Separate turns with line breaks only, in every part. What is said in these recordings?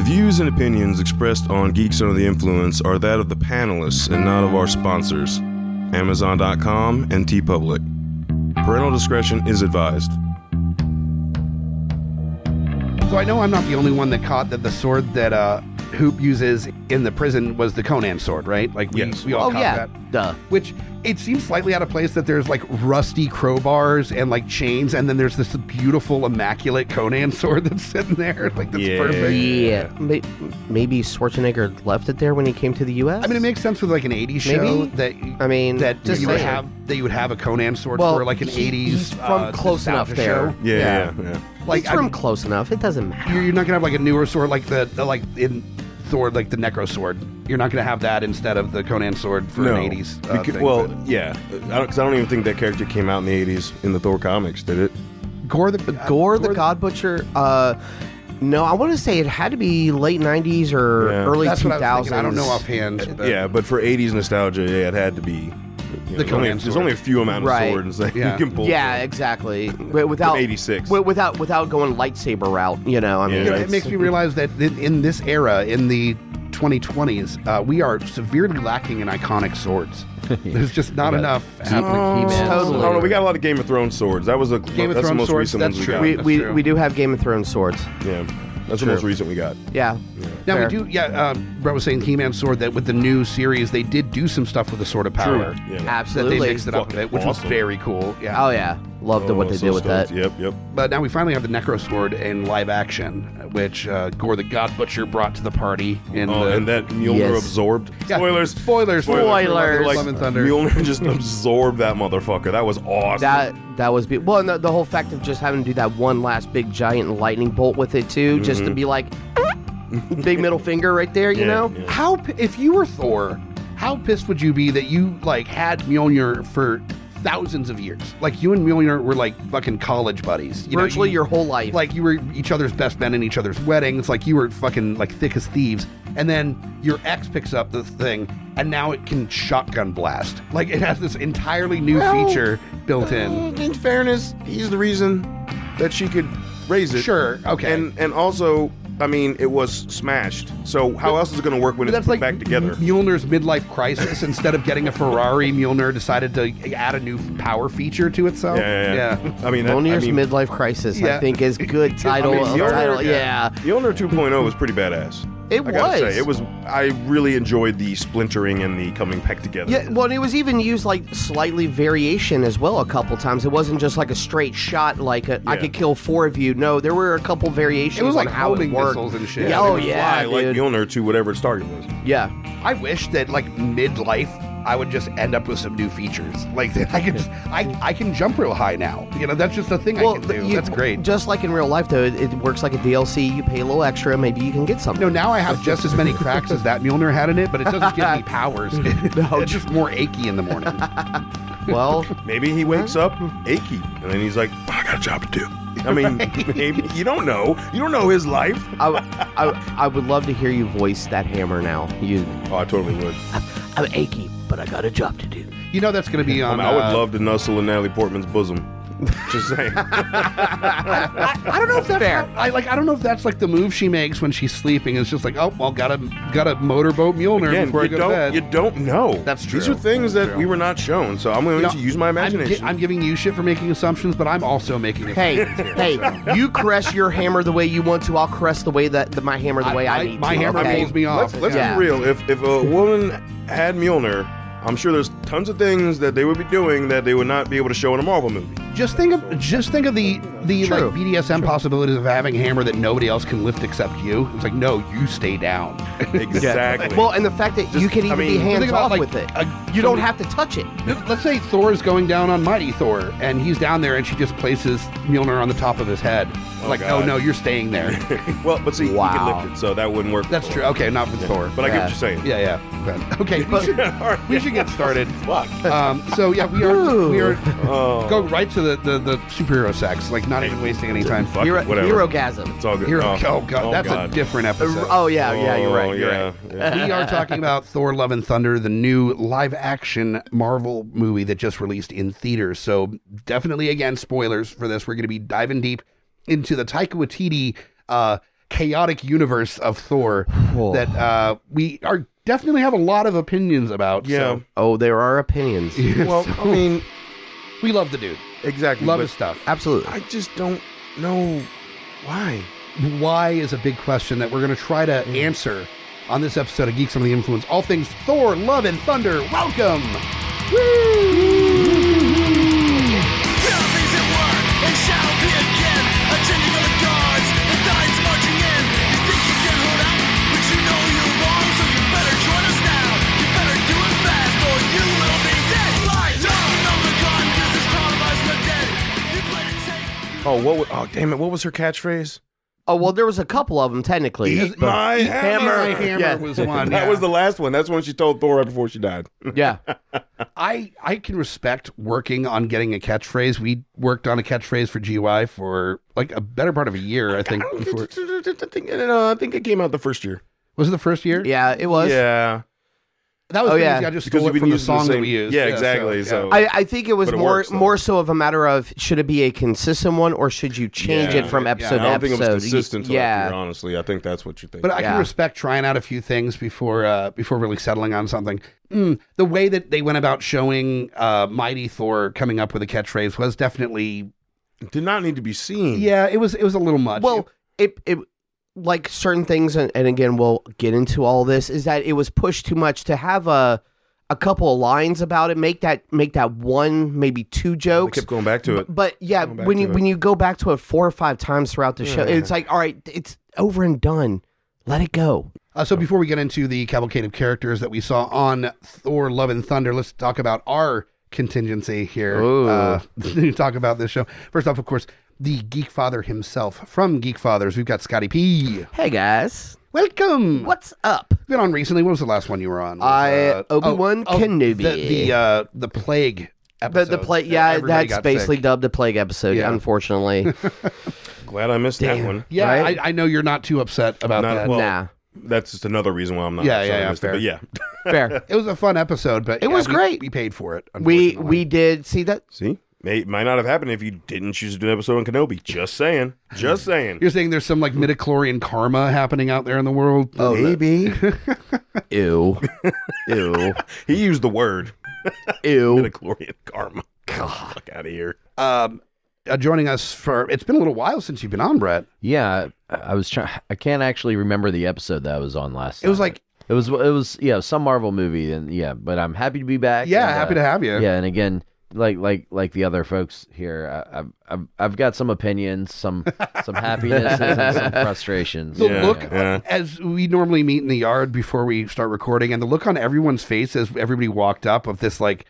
views and opinions expressed on Geeks Under the Influence are that of the panelists and not of our sponsors, Amazon.com and TeePublic. Parental discretion is advised.
So I know I'm not the only one that caught that the sword that Hoop uses in the prison was the Conan sword, right? Like we all caught that.
Duh.
Which it seems slightly out of place that there's like rusty crowbars and like chains, and then there's this beautiful, immaculate Conan sword that's sitting there, like that's perfect.
Yeah, maybe Schwarzenegger left it there when he came to the U.S.
I mean, it makes sense with like an '80s show that you would have a Conan sword for like an '80s.
He's from close enough there.
Show.
Yeah.
Like
he's from close enough. It doesn't matter.
You're not gonna have like a newer sword like the like in Thor, like the Necro sword. You're not gonna have that insteod of the Conan sword for an '80s.
Because I don't even think that character came out in the '80s in the Thor comics, did it?
Gore the God Butcher. No, I want to say it had to be late '90s or early 2000s.
I don't know offhand.
But for '80s nostalgia, it had to be.
The Conan
there's only a few amount of swords that you can pull.
Yeah, exactly. Without
86.
Without going lightsaber route, I mean,
it makes me realize that in this era, in the 2020s, we are severely lacking in iconic swords. There's just not enough happening.
Totally.
Oh, no, we got a lot of Game of Thrones swords. That's the most
swords,
recent
that's
ones
true.
we got.
We do have Game of Thrones swords.
Yeah. That's the most recent we got.
Yeah.
Now
Fair.
we do. Brett was saying He-Man sword that with the new series they did do some stuff with the Sword of Power.
True. Yeah.
Absolutely.
That they mixed it up a bit, which was very cool. Yeah.
Oh yeah, loved what they did with that.
Yep.
But now we finally have the Necro sword in live action, which Gore the God Butcher brought to the party.
And that Mjolnir absorbed.
Yeah.
Spoilers.
Like, Love and Thunder.
Mjolnir just absorbed that motherfucker. That was awesome.
That was well, and the whole fact of just having to do that one last big giant lightning bolt with it too, just to be like big middle finger right there, you know.
Yeah.
How if you were Thor, how pissed would you be that you like had Mjolnir for thousands of years? Like you and Mjolnir were like fucking college buddies.
Virtually your whole life.
Like you were each other's best men in each other's weddings. Like you were fucking like thick as thieves. And then your ex picks up this thing, and now it can shotgun blast. Like it has this entirely new feature built in.
In fairness, he's the reason that she could raise it.
Sure, okay.
And also, I mean, it was smashed. So how else is it going to work when it's put
like
back together?
Mjolnir's midlife crisis. Instead of getting a Ferrari, Mjolnir decided to add a new power feature to itself.
Yeah. I mean,
Mjolnir's midlife crisis, I think, is good title. Yeah.
Mjolnir 2.0 was pretty badass.
I
gotta say, I really enjoyed the splintering and the coming back together.
Yeah, well, it was even used like slightly variation as well a couple times. It wasn't just like a straight shot, like I could kill 4 of you. No, there were a couple variations.
It was like
on how it worked.
missiles and shit.
Yeah,
Fly like Mjolnir to whatever its target was.
Yeah.
I wish that like midlife I would just end up with some new features. Like I can just I can jump real high now. That's just a thing I can do. That's great.
Just like in real life though, it works like a DLC. You pay a little extra, maybe you can get something.
No, now I have just as many cracks as that Mjolnir had in it, but it doesn't give me powers. It's just more achy in the morning.
Well,
maybe he wakes up achy, and then he's like, I got a job to do. I mean, maybe you don't know. You don't know his life.
I would love to hear you voice that hammer now.
I totally would.
I'm achy, but I got a job to do.
That's going to be on.
I would love to nuzzle in Natalie Portman's bosom. Just saying.
I don't know if that's
fair.
I don't know if that's like the move she makes when she's sleeping. It's just like, oh well, got a motorboat Mjolnir before I go to bed.
You don't know.
That's true.
These are things that we were not shown. So I'm going to use my imagination.
I'm giving you shit for making assumptions, but I'm also making assumptions.
Hey, you caress your hammer the way you want to. I'll caress the way my hammer the way I need to.
My hammer pulls me off.
Let's be real. If a woman had Mjolnir, I'm sure there's tons of things that they would be doing that they would not be able to show in a Marvel movie.
Just think of the like BDSM possibilities of having a hammer that nobody else can lift except you. It's like, no, you stay down.
Exactly.
Well, and the fact that you can even be hands off with it. You don't have to touch it.
Let's say Thor is going down on Mighty Thor, and he's down there, and she just places Mjolnir on the top of his head.
God.
No, you're staying there.
Well, but see, he can lift it, so that wouldn't work.
That's true. Okay, not with Thor.
But I get what you're saying.
Yeah. Okay, we should get started.
Fuck.
So yeah, we are go right to the superhero sex, like not even wasting any time.
Hero-gasm.
It's all good.
That's a different episode.
Oh yeah, you're right.
We are talking about Thor: Love and Thunder, the new live-action Marvel movie that just released in theaters. So definitely, again, spoilers for this. We're going to be diving deep into the Taika Waititi chaotic universe of Thor that we are definitely have a lot of opinions about.
Yeah.
So.
Oh, there are opinions.
Well, I mean,
we love the dude.
exactly.
Love
but
his stuff.
Absolutely.
I just don't know why.
Why is a big question that we're going to try to answer on this episode of Geeks Under the Influence. All things Thor, Love, and Thunder. Welcome!
Oh, damn it. What was her catchphrase?
Oh, well, there was a couple of them, technically.
Eat my hammer.
My hammer was one.
That
yeah.
was the last one. That's when she told Thor right before she died.
Yeah.
I can respect working on getting a catchphrase. We worked on a catchphrase for GUI for like a better part of a year, I think. Before.
I think it came out the first year.
Was it the first year?
Yeah, it was.
Yeah.
That was
yeah.
easy. I just
Because
stole
you've
it
been
from the
using the
song that
same-
we used.
Yeah, exactly. So-
I think it was
But it
more
works, though.
more so of a matter of should it be a consistent one or should you change
Yeah.
it from
Yeah.
episode
I
to
don't
episode?
think it was consistent to
yeah.
that year, honestly. I think that's what you think.
But I can
Yeah.
respect trying out a few things before really settling on something. The way that they went about showing Mighty Thor coming up with a catchphrase was definitely,
it did not need to be seen.
yeah, it was a little much.
Well, it like certain things, and again, we'll get into all this, is that it was pushed too much to have a couple of lines about it, make that one, maybe two
I
jokes.
kept going back to it.
But yeah,
Going back
when
to
when you go back to it 4 or 5 times throughout the show,
Yeah.
it's like, all right, it's over and done. Let it go.
So before we get into the cavalcade of characters that we saw on Thor, Love, and Thunder, let's talk about our contingency here.
Ooh.
To talk about this show. First off, of course, the Geek Father himself from Geek Fathers. We've got Scotty P.
Hey guys,
Welcome.
what's up?
Been on recently. What was the last one you were on? Was,
Obi-Wan Kenobi.
The plague episode.
The play,
that
yeah,
everybody
that's
got
basically
sick.
dubbed the plague episode.
Yeah.
Unfortunately,
Glad I missed that one.
Yeah,
Right?
I know you're not too upset about
Not-
that.
well,
nah,
That's just another reason why I'm not.
Yeah,
sorry
yeah,
I
yeah,
missed it,
fair.
But yeah.
fair.
It was a fun episode, but
It was great.
We paid for it.
we
unfortunately.
did see that.
See? Might not have happened if you didn't choose to do an episode on Kenobi. Just saying. Just saying.
You're saying there's some like midichlorian karma happening out there in the world.
Maybe.
Ew, ew,
He used the word.
ew.
Midichlorian karma. Fuck out of here.
Joining us for it's been a little while since you've been on, Brett.
Yeah, I was trying. I can't actually remember the episode that I was on last.
It was
time.
like
it was some Marvel movie, and yeah, but I'm happy to be back.
yeah,
and,
happy to have you.
Yeah, and again, like the other folks here, I've got some opinions, some happinesses, and some frustrations.
The
Yeah,
look
yeah.
as we normally meet in the yard before we start recording, and the look on everyone's face as everybody walked up of this like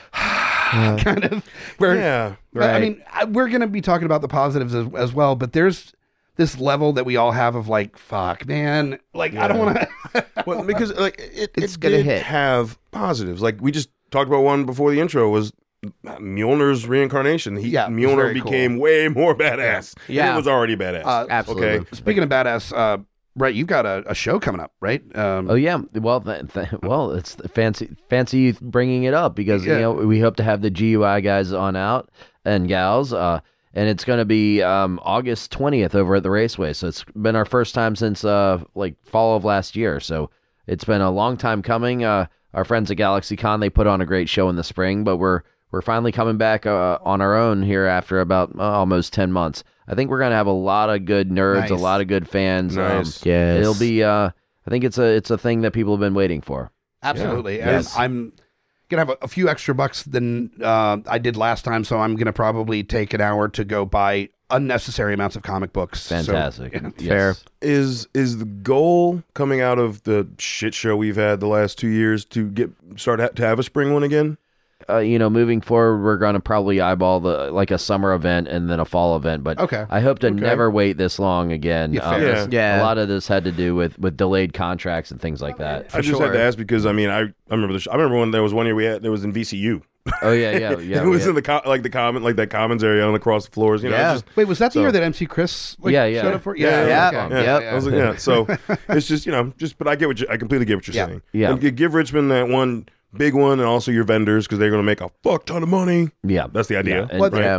kind of where
Yeah.
I mean, we're going to be talking about the positives as well, but there's this level that we all have of like, fuck, man. Like, I don't want to.
Well, because like
It's
it
gonna
did
hit.
have positives. Like we just talked about one before the intro was Mjolnir's reincarnation.
Yeah, it was
Mjolnir
very
became way more badass.
Yeah.
And it was already badass.
Absolutely.
Okay.
Speaking of badass, Brett, you've got a show coming up, right?
Oh yeah, well, it's fancy you bringing it up because
Yeah.
we hope to have the GUI guys on out and gals, and it's going to be August 20th over at the Raceway. So it's been our first time since like fall of last year. So it's been a long time coming. Our friends at GalaxyCon, they put on a great show in the spring, but we're finally coming back on our own here after about almost 10 months. I think we're going to have a lot of good nerds,
Nice.
a lot of good fans.
Nice.
Yes.
It'll be. I think it's a thing that people have been waiting for.
Absolutely.
Yeah.
And
Yes.
I'm going to have a few extra bucks than I did last time, so I'm going to probably take an hour to go buy unnecessary amounts of comic books. So,
Fantastic.
yeah.
Yes.
Fair.
Is the goal coming out of the shit show we've had the last 2 years to to have a spring one again?
Moving forward, we're going to probably eyeball like a summer event and then a fall event. But
Okay.
I hope to
Okay.
never wait this long again.
Yeah, fair.
Yeah.
Yeah.
A lot of this had to do with delayed contracts and things like that.
I just had
sure.
to ask because I mean I remember I remember when there was one year there was in VCU.
Oh yeah.
it was in the that commons area on across the floors. You know,
Yeah.
just,
Wait, was that the
So-
year that MC Chris
Yeah, yeah.
showed up for?
Yeah,
yeah.
okay.
Yep.
I was like, yeah. So it's just but I get I completely get what you're
Yeah.
saying.
Yeah.
And give Richmond that one big one and also your vendors because they're going to make a fuck ton of money.
Yeah.
That's the idea.
Yeah, and-
Well,
Yeah.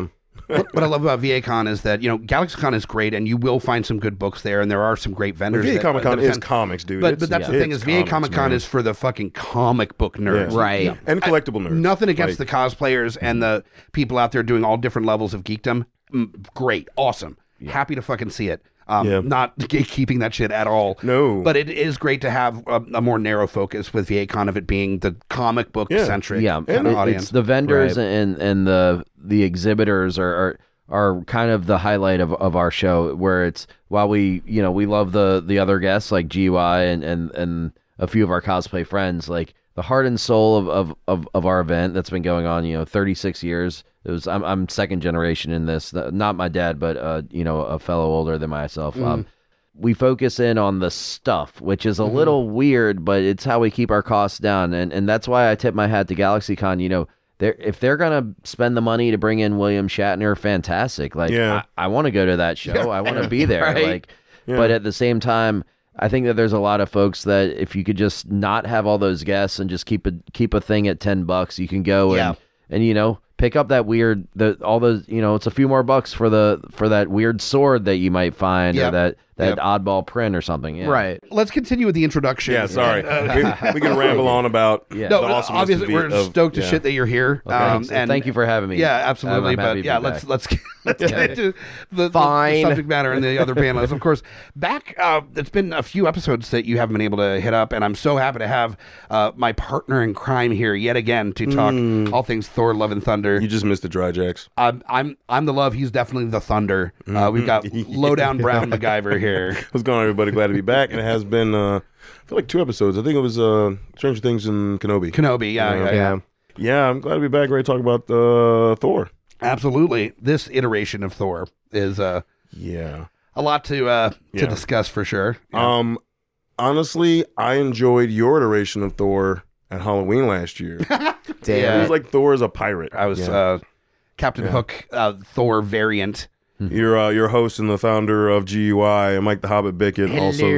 what I love about VACon is that, GalaxyCon is great, and you will find some good books there, and there are some great vendors.
VA
that-
Comic Con
that
is
attend.
comics, dude.
But that's the thing
it's
is VA
comics,
Comic Con
man.
is for the fucking comic book nerds.
Yeah.
Right.
And collectible nerds.
Nothing against
Like,
the cosplayers and the people out there doing all different levels of geekdom. Great. Awesome. Happy to fucking see it.
Yeah.
Not gatekeeping that shit at all.
No.
But it is great to have a more narrow focus with VACon of it being the comic book centric
Yeah,
kind of
it's
audience.
the vendors and the exhibitors are kind of the highlight of our show. Where it's while we love the other guests like GUI and a few of our cosplay friends, like the heart and soul of our event that's been going on 36 years. It was I'm second generation in this, not my dad, but a fellow older than myself. We focus in on the stuff, which is a little weird, but it's how we keep our costs down. And that's why I tip my hat to GalaxyCon. If they're going to spend the money to bring in William Shatner, fantastic. Like,
Yeah.
I want to go to that show. I want to be there.
Right.
Like, but at the same time, I think that there's a lot of folks that if you could just not have all those guests and just keep a thing at $10, you can go and pick up that weird all those it's a few more bucks for that weird sword that you might find or that oddball print or something. Yeah.
Right.
Let's continue with the introduction.
Yeah, sorry. we can ramble on about
Yeah.
No,
the awesomeness
obviously we're
of
stoked as shit that you're here.
So
And
thank you for having me.
Yeah, absolutely.
I'm happy
But
to
yeah,
be
let's
back.
let's get into the
Fine.
subject matter and the other panelists. Of course, back. It's been a few episodes that you haven't been able to hit up, and I'm so happy to have my partner in crime here yet again to talk all things Thor: Love and Thunder.
You just missed the dry jacks.
I'm the love. He's definitely the thunder. We've got lowdown Brown MacGyver here.
What's going on, everybody? Glad to be back. And it has been, I feel like 2 episodes. I think it was Stranger Things and Kenobi.
Kenobi. Yeah.
Yeah.
I'm glad to be back. Ready to talk about Thor.
Absolutely. This iteration of Thor is
Yeah.
a lot to discuss for sure.
Honestly, I enjoyed your iteration of Thor at Halloween last year. It
Damn.
was like Thor is a pirate.
I was Captain Hook, Thor variant.
You're host and the founder of GUI, and Mike the Hobbit Bickett,
Hello.
also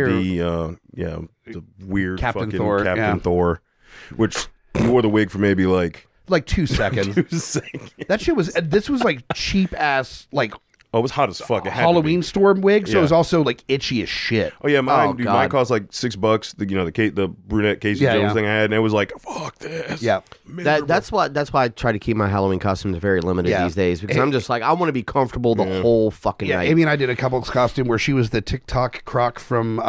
the weird
Captain
fucking
Thor,
Captain Thor, which you wore the wig for maybe like
Like 2 seconds.
2 seconds.
That shit was. This was like cheap ass like
Oh, it was hot as fuck. It had to
Halloween
be.
store wig. So
Yeah.
it was also like itchy as shit.
Oh yeah, mine.
Oh,
Dude,
God.
mine cost like $6. The brunette Casey
Yeah,
Jones
yeah.
thing I had, and it was like, fuck this.
Yeah.
That's why I try to keep my Halloween costumes very limited
Yeah.
these days because I'm just like I want to be comfortable the whole fucking
Yeah,
night.
Amy and I did a couple's costume where she was the TikTok croc from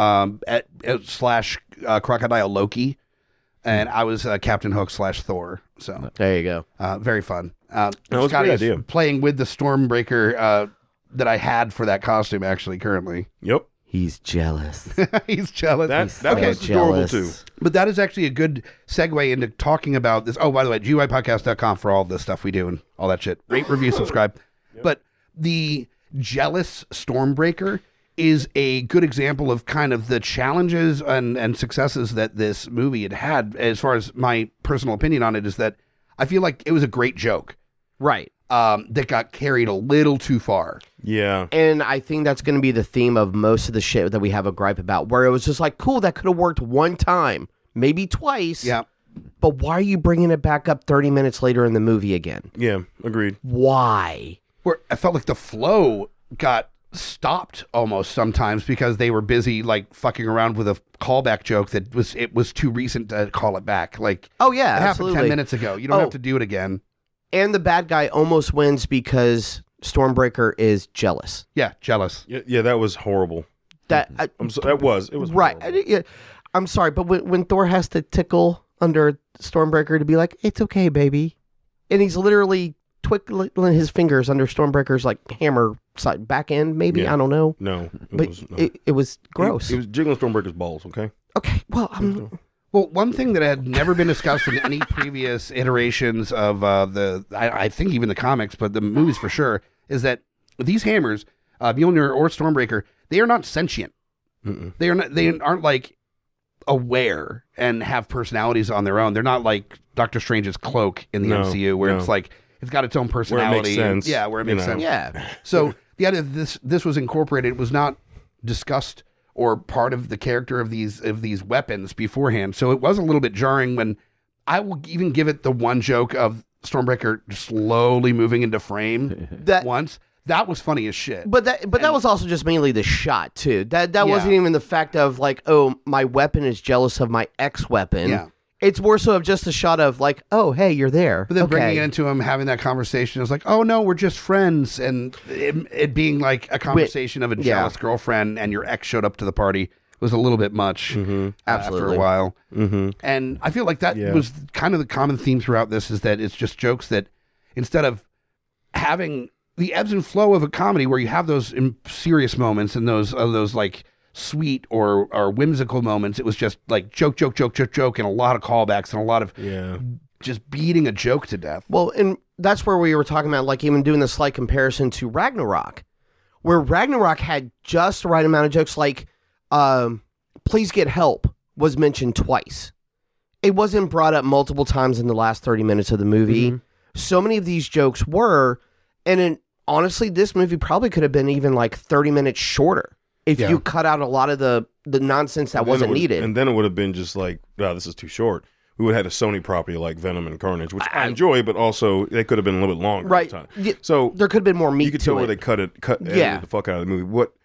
/ Crocodile Loki, and I was Captain Hook / Thor. So
There you go.
very fun.
was a great
Scotty's
idea.
playing with the Stormbreaker that I had for that costume actually currently.
Yep.
He's jealous.
He's jealous.
That
okay,
was adorable too.
jealous.
but that is actually a good segue into talking about this. Oh, by the way, GUIPodcast.com for all the stuff we do and all that shit. Rate, review, subscribe. But the jealous Stormbreaker is a good example of kind of the challenges and successes that this movie had. As far as my personal opinion on it is that I feel like it was a great joke
Right.
that got carried a little too far.
Yeah.
And I think that's going to be the theme of most of the shit that we have a gripe about, where it was just like, cool, that could have worked one time, maybe twice.
Yeah.
But why are you bringing it back up 30 minutes later in the movie again?
Yeah. Agreed.
Why?
Where I felt like the flow got stopped almost sometimes because they were busy like fucking around with a callback joke that was too recent to call it back. Like,
Oh, yeah,
it happened
absolutely.
10 minutes ago. You don't
Oh.
have to do it again.
And the bad guy almost wins because Stormbreaker is jealous.
Yeah, jealous.
Yeah. That was horrible.
That
It was
right.
horrible.
I'm sorry, but when Thor has to tickle under Stormbreaker to be like, it's okay, baby, and he's literally twiddling his fingers under Stormbreaker's like hammer side back end, maybe
Yeah.
I don't know,
No.
but it was gross.
It was jiggling Stormbreaker's balls. Okay.
Okay, well,
Well, one thing that had never been discussed in any previous iterations of I think even the comics, but the movies for sure, is that these hammers, Mjolnir or Stormbreaker, they are not sentient. They aren't like aware and have personalities on their own. They're not like Doctor Strange's cloak in the
No,
MCU, where
no.
it's like it's got its own personality.
sense,
Yeah, where it
you
makes
know.
sense.
yeah,
So the idea that this was incorporated was not discussed or part of the character of these weapons beforehand. So it was a little bit jarring when I will even give it the one joke of Stormbreaker slowly moving into frame
That-
once. That was funny as shit.
But that was also just mainly the shot too. That wasn't even the fact of like, oh, my weapon is jealous of my ex weapon.
Yeah.
It's more so of just a shot of like, oh, hey, you're there.
But then
okay.
bringing it into him, having that conversation, it was like, oh no, we're just friends. And it being like a conversation of a jealous girlfriend and your ex showed up to the party was a little bit much after
Absolutely.
a while. And I feel like that was kind of the common theme throughout this, is that it's just jokes that instead of having the ebbs and flow of a comedy where you have those serious moments and those like sweet or whimsical moments, it was just like joke, and a lot of callbacks and a lot of just beating a joke to death.
Well, and that's where we were talking about, like, even doing the slight comparison to Ragnarok, where Ragnarok had just the right amount of jokes. Like, please get help was mentioned twice. It wasn't brought up multiple times in the last 30 minutes of the movie. So many of these jokes were, and honestly, this movie probably could have been even like 30 minutes shorter if you cut out a lot of the nonsense that wasn't needed.
And then it would have been just like, wow, this is too short. We would have had a Sony property like Venom and Carnage, which I enjoy, but also they could have been a little bit longer.
Right.
At the time. So
there could have been more meat
you could
to
tell
it.
where they edited the fuck out of the movie.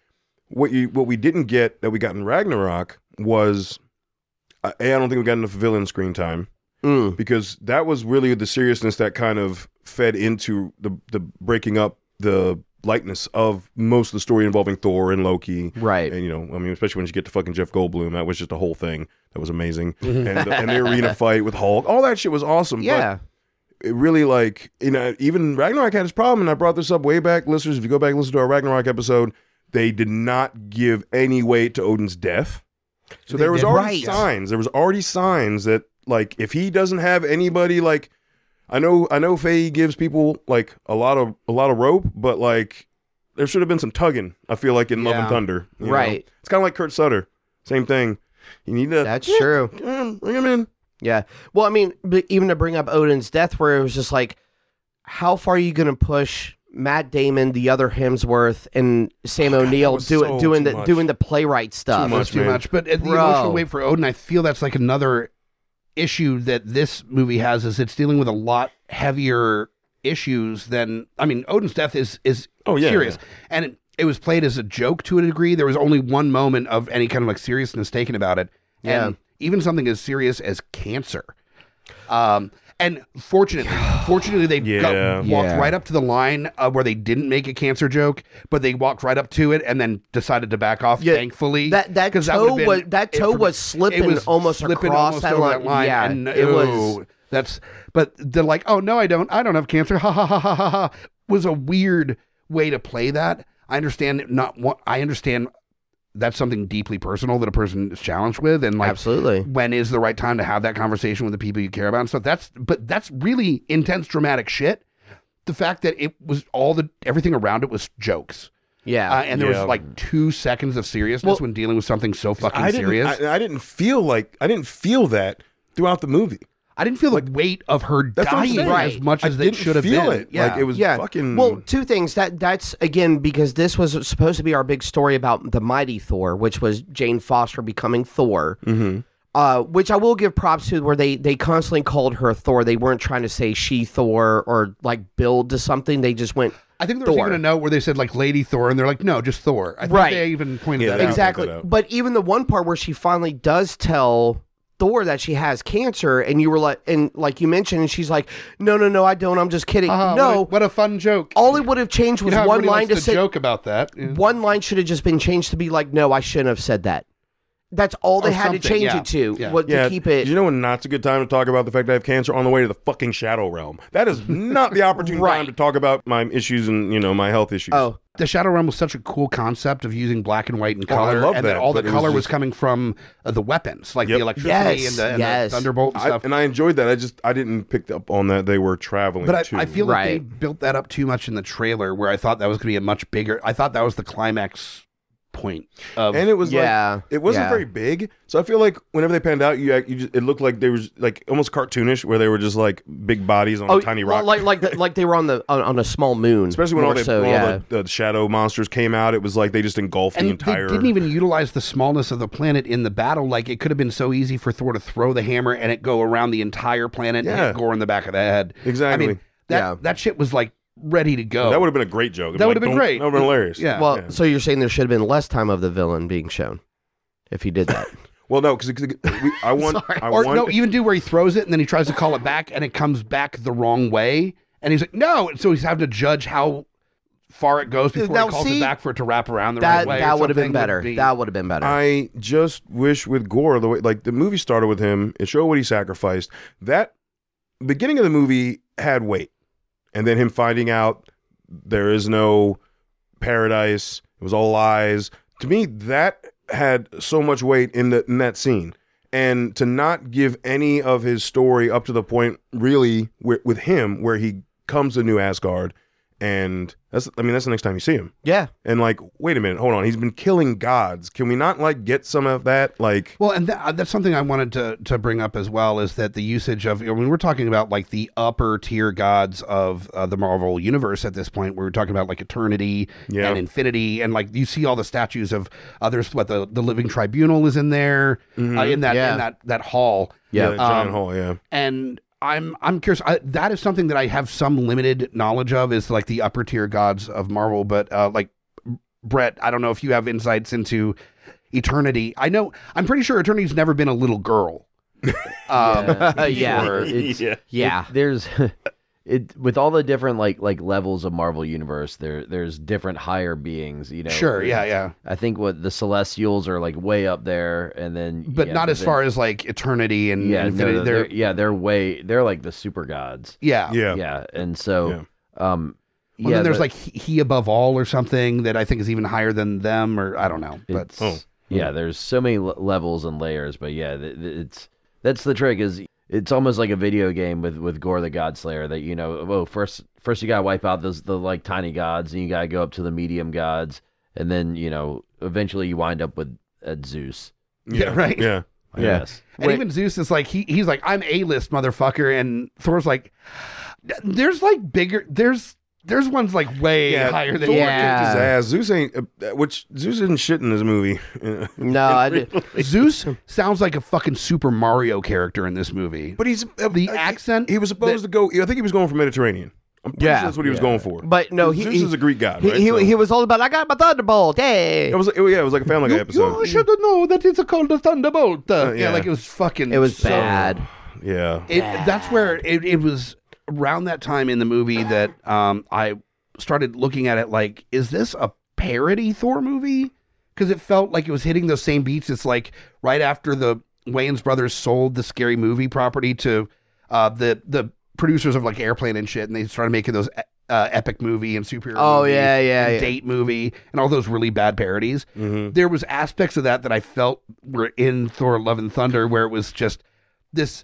What we didn't get that we got in Ragnarok was, I don't think we got enough villain screen time. Because that was really the seriousness that kind of fed into the breaking up the lightness of most of the story involving Thor and Loki.
Right.
And, I mean, especially when you get to fucking Jeff Goldblum, that was just a whole thing. That was amazing. And the arena fight with Hulk, all that shit was awesome.
Yeah.
But it really, like, even Ragnarok had its problem, and I brought this up way back, listeners. If you go back and listen to our Ragnarok episode, they did not give any weight to Odin's death. So there was already signs. There was already signs that, like, if he doesn't have anybody, like, I know Faye gives people like a lot of rope, but like there should have been some tugging. I feel like in Love and Thunder, you know? It's kind of like Kurt Sutter, same thing. You need to.
That's true.
Bring him in.
Yeah. Well, I mean, even to bring up Odin's death, where it was just like, how far are you going to push Matt Damon, the other Hemsworth, and Sam O'Neill doing the playwright stuff?
Too much. But the emotional weight for Odin, I feel that's like another issue that this movie has, is it's dealing with a lot heavier issues than, I mean, Odin's death is serious. And it was played as a joke to a degree. There was only one moment of any kind of like seriousness taken about it. And even something as serious as cancer. And fortunately, they walked right up to the line where they didn't make a cancer joke, but they walked right up to it and then decided to back off. Thankfully,
that toe was slipping almost across that line. Yeah,
and
it was.
But they're like, oh no, I don't have cancer. Ha ha ha ha ha ha. Was a weird way to play that. I understand that's something deeply personal that a person is challenged with, and like,
absolutely,
when is the right time to have that conversation with the people you care about and stuff. That's really intense, dramatic shit. The fact that it was everything around it was jokes.
Yeah,
and there was like 2 seconds of seriousness when dealing with something so fucking serious.
I didn't feel that throughout the movie.
I didn't feel the weight of her dying as much as it should have been.
It. Yeah. Like, it was fucking...
Well, 2 things. That's, again, because this was supposed to be our big story about the mighty Thor, which was Jane Foster becoming Thor, which I will give props to, where they constantly called her Thor. They weren't trying to say she Thor or, like, build to something. They just went
I think there was even a note where they said, like, Lady Thor, and they're like, no, just Thor. I think they even pointed that out.
Exactly. But even the one part where she finally does tell Thor that she has cancer, and you were like, and like you mentioned, and she's like, no, I don't. I'm just kidding. No,
what a fun joke.
All it would have changed was one line to say.
Joke about that. Yeah.
One line should have just been changed to be like, no, I shouldn't have said that. That's all they had to change it to. To keep it.
You know when not a good time to talk about the fact that I have cancer? On the way to the fucking Shadow Realm. That is not the opportune time to talk about my issues and my health issues.
Oh.
The Shadow Realm was such a cool concept of using black and white and color.
I love
and
that.
All the color was coming from the weapons, like the electricity and the thunderbolt and stuff.
And I enjoyed that. I didn't pick up on that they were traveling.
But I feel like they built that up too much in the trailer, where I thought that was going to be a much bigger. I thought that was the climax point of,
And it was
Yeah.
it wasn't
Yeah.
very big, so I feel like whenever they panned out, you just, it looked like they was like almost cartoonish, where they were just like big bodies on a tiny rock.
like they were on a small moon.
Especially when all,
more so,
when
yeah.
all the shadow monsters came out, it was like they just engulfed the
and
entire.
they didn't even utilize the smallness of the planet in the battle. Like it could have been so easy for Thor to throw the hammer and it go around the entire planet and
Yeah.
hit Gore in the back of the head.
Exactly.
I mean, that shit was like ready to go.
That would have been a great joke.
That would have been great.
That would have been hilarious.
Yeah.
Well, so you're saying there should have been less time of the villain being shown if he did that.
Well, no, because I want. I
Or
want.
no, even do where he throws it and then he tries to call it back and it comes back the wrong way. And he's like, no. So he's having to judge how far it goes before
Now,
he calls
see,
it back for it to wrap around the
that
right way.
that would have been
something
better.
would be-
That would have been better.
I just wish with Gore the way like the movie started with him. It showed what he sacrificed. That beginning of the movie had weight, and then him finding out there is no paradise. It was all lies. To me, that had so much weight in that scene. And to not give any of his story up to the point, really, with him, where he comes to New Asgard, and that's the next time you see him.
yeah.
And like, wait a minute, hold on, he's been killing gods. Can we not like get some of that? Like,
Well, and that's something I wanted to bring up as well, is that the usage of, when we're talking about like the upper tier gods of the Marvel universe at this point, where we're talking about like Eternity
Yeah.
and Infinity, and like you see all the statues of others, what the Living Tribunal is in there, in that hall.
Yeah.
the giant hole, yeah.
And I'm curious. That is something that I have some limited knowledge of, is like the upper tier gods of Marvel. But like Brett, I don't know if you have insights into Eternity. I'm pretty sure Eternity's never been a little girl.
Yeah.
It's,
Yeah.
there's with all the different like levels of Marvel universe, there's different higher beings, you know.
Sure, yeah.
I think what the Celestials are like way up there, and then
But not as far as like Eternity and Infinity.
they're like the super gods.
Yeah.
Yeah, and so
Well, then there's like he above all or something that I think is even higher than them, or I don't know. But
there's so many levels and layers, but yeah, that's the trick. Is it's almost like a video game with Gore the Godslayer, that, you know, first you gotta wipe out the like tiny gods, and you gotta go up to the medium gods, and then, you know, eventually you wind up with Zeus.
yeah, right.
Yeah.
Yes.
And even Zeus is like he's like, I'm A-list, motherfucker, and Thor's like, there's like bigger, there's ones like way higher than
Thor
you.
Yeah.
kicked his ass. Zeus ain't, which Zeus isn't shit in this movie.
No, I did.
Zeus sounds like a fucking Super Mario character in this movie.
But he's
The accent,
He was supposed to go. I think he was going for Mediterranean. I'm pretty
Yeah.
sure that's what he was going for.
But no,
Zeus is a Greek god. Right?
He
So-
was all about, I got my thunderbolt. Hey.
It was it was like a Family Guy episode.
You should know that it's called the Thunderbolt.
yeah.
Yeah, like it was fucking.
It was
so-
bad.
Yeah.
That's where it was around that time in the movie that I started looking at it like, is this a parody Thor movie? Because it felt like it was hitting those same beats. It's like right after the Wayans brothers sold the Scary Movie property to the producers of like Airplane and shit, and they started making those epic movie and superhero movie and date movie and all those really bad parodies. There was aspects of that I felt were in Thor Love and Thunder, where it was just this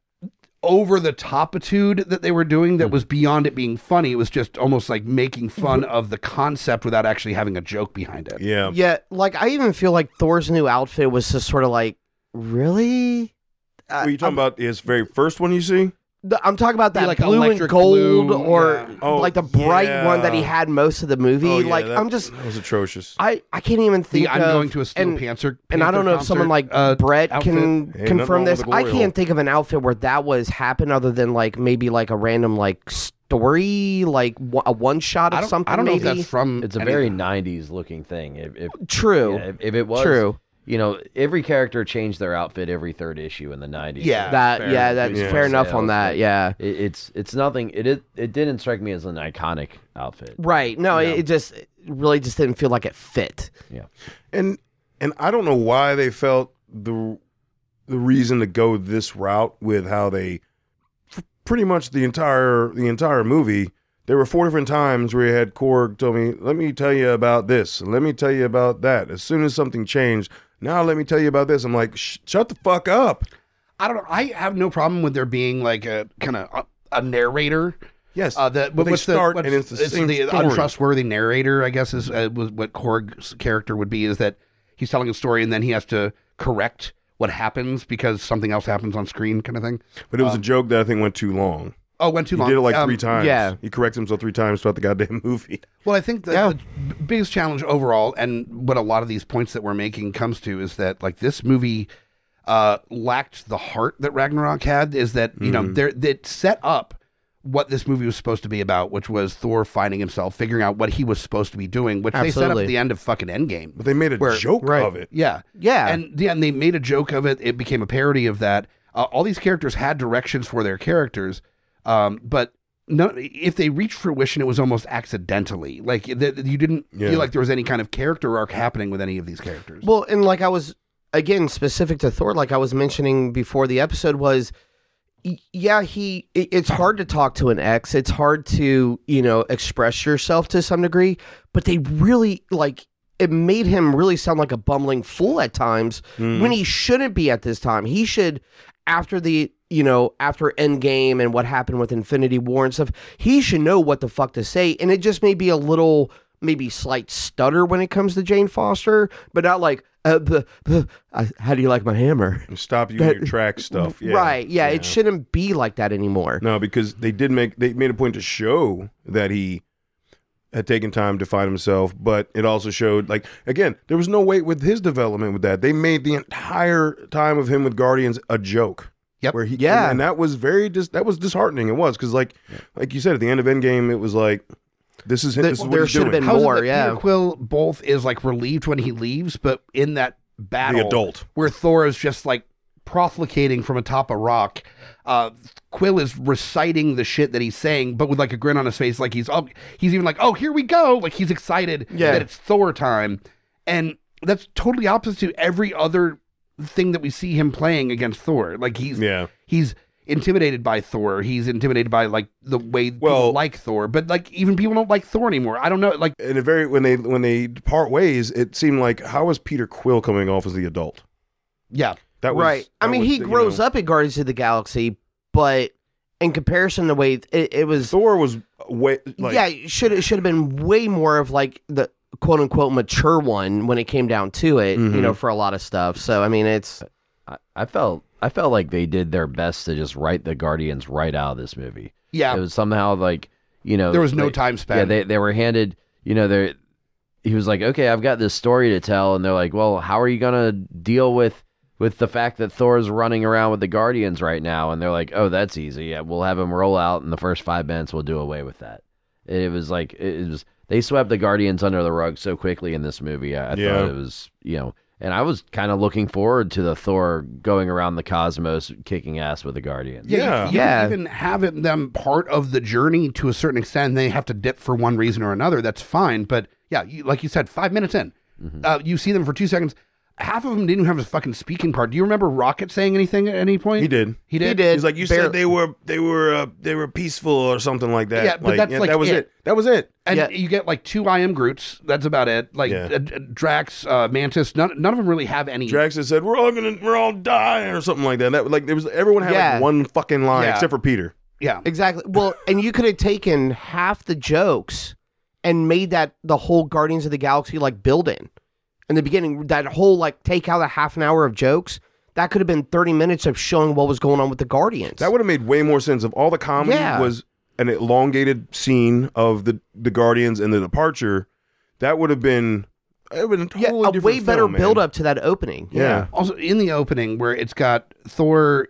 over the topitude that they were doing that was beyond it being funny. It was just almost like making fun of the concept without actually having a joke behind it.
Yeah.
Yeah, like I even feel like Thor's new outfit was just sort of like, really?
Were you talking about his very first one you see?
I'm talking about that
like
blue and
electric
gold,
blue,
or
yeah.
Oh,
like the bright
yeah.
one that he had most of the movie.
Oh, yeah,
like
that
I'm
atrocious.
I can't even think
I'm
of,
going to a Steel
and,
Panther.
and I don't know if someone like Brett
outfit.
can
Hey, nothing
confirm
wrong
this.
with the
I
glory
can't
hole.
think of an outfit where that was happen other than like maybe like a random like story, like a one shot of something.
I don't know
maybe.
if that's from.
It's a
any-
very 90s looking thing. If
True.
yeah, if it was
True.
You know, every character changed their outfit every third issue in the 90s.
Yeah.
That
fair.
yeah, that's
Yeah.
fair enough
Sales,
on that.
but
Yeah.
It's nothing. It didn't strike me as an iconic outfit.
Right. No, it just it really just didn't feel like it fit.
Yeah.
And I don't know why they felt the reason to go this route with how they pretty much the entire movie. There were 4 different times where you had Korg tell me, "Let me tell you about this. And let me tell you about that." As soon as something changed, now let me tell you about this. I'm like, shut the fuck up.
I don't know. I have no problem with there being like a kind of a narrator
Yes,
but
they start and it's the same story.
Untrustworthy narrator, I guess, was what Korg's character would be, is that he's telling a story and then he has to correct what happens because something else happens on screen, kind of thing.
But it was a joke that I think went too long.
Oh, went too long.
He did it like 3 times.
Yeah.
He corrected himself 3 times throughout the goddamn movie.
Well, I think the biggest challenge overall, and what a lot of these points that we're making comes to, is that like this movie lacked the heart that Ragnarok had. Is that that set up what this movie was supposed to be about, which was Thor finding himself, figuring out what he was supposed to be doing, which they set up at the end of fucking Endgame.
But they made a joke of it.
Yeah.
Yeah.
And they made a joke of it. It became a parody of that. All these characters had directions for their characters, but no, if they reached fruition, it was almost accidentally. Like you didn't feel like there was any kind of character arc happening with any of these characters.
Well, and like I was, again, specific to Thor, like I was mentioning before the episode was, it's hard to talk to an ex. It's hard to, express yourself to some degree, but they really, it made him really sound like a bumbling fool at times when he shouldn't be at this time. He should, after after Endgame and what happened with Infinity War and stuff, he should know what the fuck to say. And it just may be a little, maybe slight stutter when it comes to Jane Foster, but not like, how do you like my hammer?
Stop using your track stuff. Yeah.
Right. Yeah, it shouldn't be like that anymore.
No, because they made a point to show that he had taken time to find himself, but it also showed, again, there was no weight with his development with that. They made the entire time of him with Guardians a joke.
Yep.
Where and that was that was disheartening. It was, because like you said, at the end of Endgame, it was like, this is what
there should have been more.
Peter Quill both is relieved when he leaves, but in that battle,
the adult,
where Thor is just profligating from atop a rock, Quill is reciting the shit that he's saying, but with a grin on his face, he's even oh, here we go, he's excited that it's Thor time, and that's totally opposite to every other thing that we see him playing against Thor. He's intimidated by Thor. He's intimidated by the way people like Thor, but even people don't like Thor anymore. I don't know.
And when they part ways, it seemed like, how is Peter Quill coming off as the adult?
Yeah,
that was
right. I mean, he grows up in Guardians of the Galaxy, but in comparison to the way it was,
Thor was way
it should have been way more of the quote unquote mature one when it came down to it. For a lot of stuff. So I mean, it's
I felt like they did their best to just write the Guardians right out of this movie.
Yeah.
It was somehow
there was no time spent.
Yeah, they were handed, he was like, okay, I've got this story to tell. And they're like, well, how are you going to deal with the fact that Thor's running around with the Guardians right now? And they're like, oh, that's easy. Yeah, we'll have him roll out in the first 5 minutes. We'll do away with that. It was they swept the Guardians under the rug so quickly in this movie. I thought it was, and I was kind of looking forward to the Thor going around the cosmos kicking ass with the Guardians.
Yeah. Even having them part of the journey to a certain extent, they have to dip for one reason or another. That's fine. But yeah, like you said, 5 minutes in, you see them for 2 seconds. Half of them didn't have a fucking speaking part. Do you remember Rocket saying anything at any point?
He did.
He did.
He's like, you said they were peaceful or something like that.
Yeah, but
that was it. That was it.
And you get 2 I Am Groots. That's about it. Drax, Mantis. None of them really have any.
Drax has said we're all dying or something like that. Everyone had one fucking line except for Peter.
Yeah,
exactly. Well, and you could have taken half the jokes and made that the whole Guardians of the Galaxy build-in. In the beginning, that whole take out a half an hour of jokes, that could have been 30 minutes of showing what was going on with the Guardians.
That would have made way more sense if all the comedy was an elongated scene of the Guardians and the departure. That would have been a totally different
way better
film,
build up to that opening.
Yeah.
Also, in the opening where it's got Thor,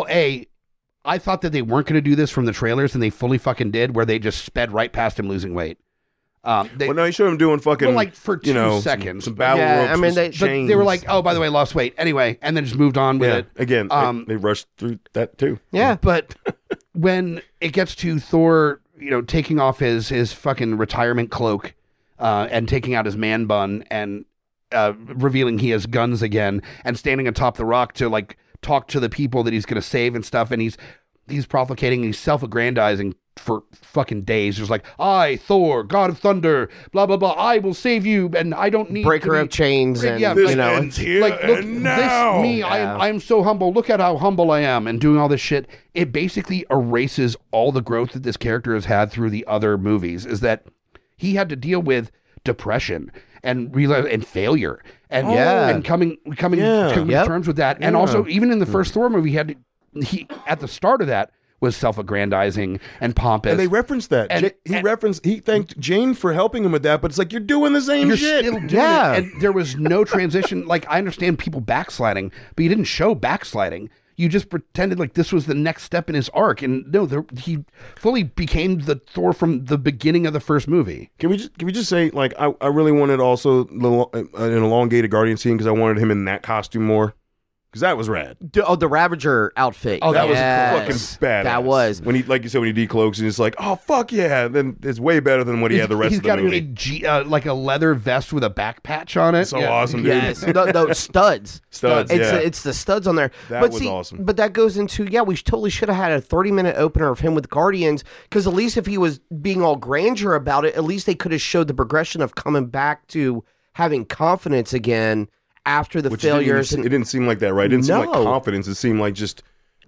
I thought that they weren't going to do this from the trailers, and they fully fucking did, where they just sped right past him losing weight.
You showed him doing fucking
for 2 seconds.
some battle ropes.
I mean,
they were like, oh, by the way, lost weight anyway, and then just moved on with it.
Again, they rushed through that too.
Yeah,
but when it gets to Thor, taking off his fucking retirement cloak, and taking out his man bun and revealing he has guns again, and standing atop the rock to talk to the people that he's going to save and stuff, and he's profligating, he's self-aggrandizing for fucking days. There's like, I, Thor, God of Thunder, blah, blah, blah. I will save you, and I don't need
Breaker of chains, and
This
you know,
ends here
like, look,
and now.
this me, I'm so humble. Look at how humble I am, and doing all this shit. It basically erases all the growth that this character has had through the other movies. Is that he had to deal with depression and failure, and coming to terms with that, and also even in the first Thor movie, he at the start of that was self-aggrandizing and pompous.
And they referenced that. He thanked Jane for helping him with that, but it's like, you're doing the same shit.
Still doing it. And there was no transition. Like, I understand people backsliding, but you didn't show backsliding. You just pretended like this was the next step in his arc. And no, he fully became the Thor from the beginning of the first movie.
Can we just say, like, I really wanted also an elongated Guardian scene because I wanted him in that costume more. Because that was rad.
the Ravager outfit.
Oh, that was fucking badass.
That was.
When he, like you said, when he decloaks and it's like, oh, fuck yeah. Then it's way better than what he had the rest of the movie.
He's got like a leather vest with a back patch on it.
So awesome, dude.
Yes, no, studs.
Studs,
It's the studs on there.
That was awesome.
But that goes into, we totally should have had a 30-minute opener of him with Guardians, because at least if he was being all grandeur about it, at least they could have showed the progression of coming back to having confidence again after the failures.
It didn't seem like that, right? It didn't seem like confidence. It seemed like just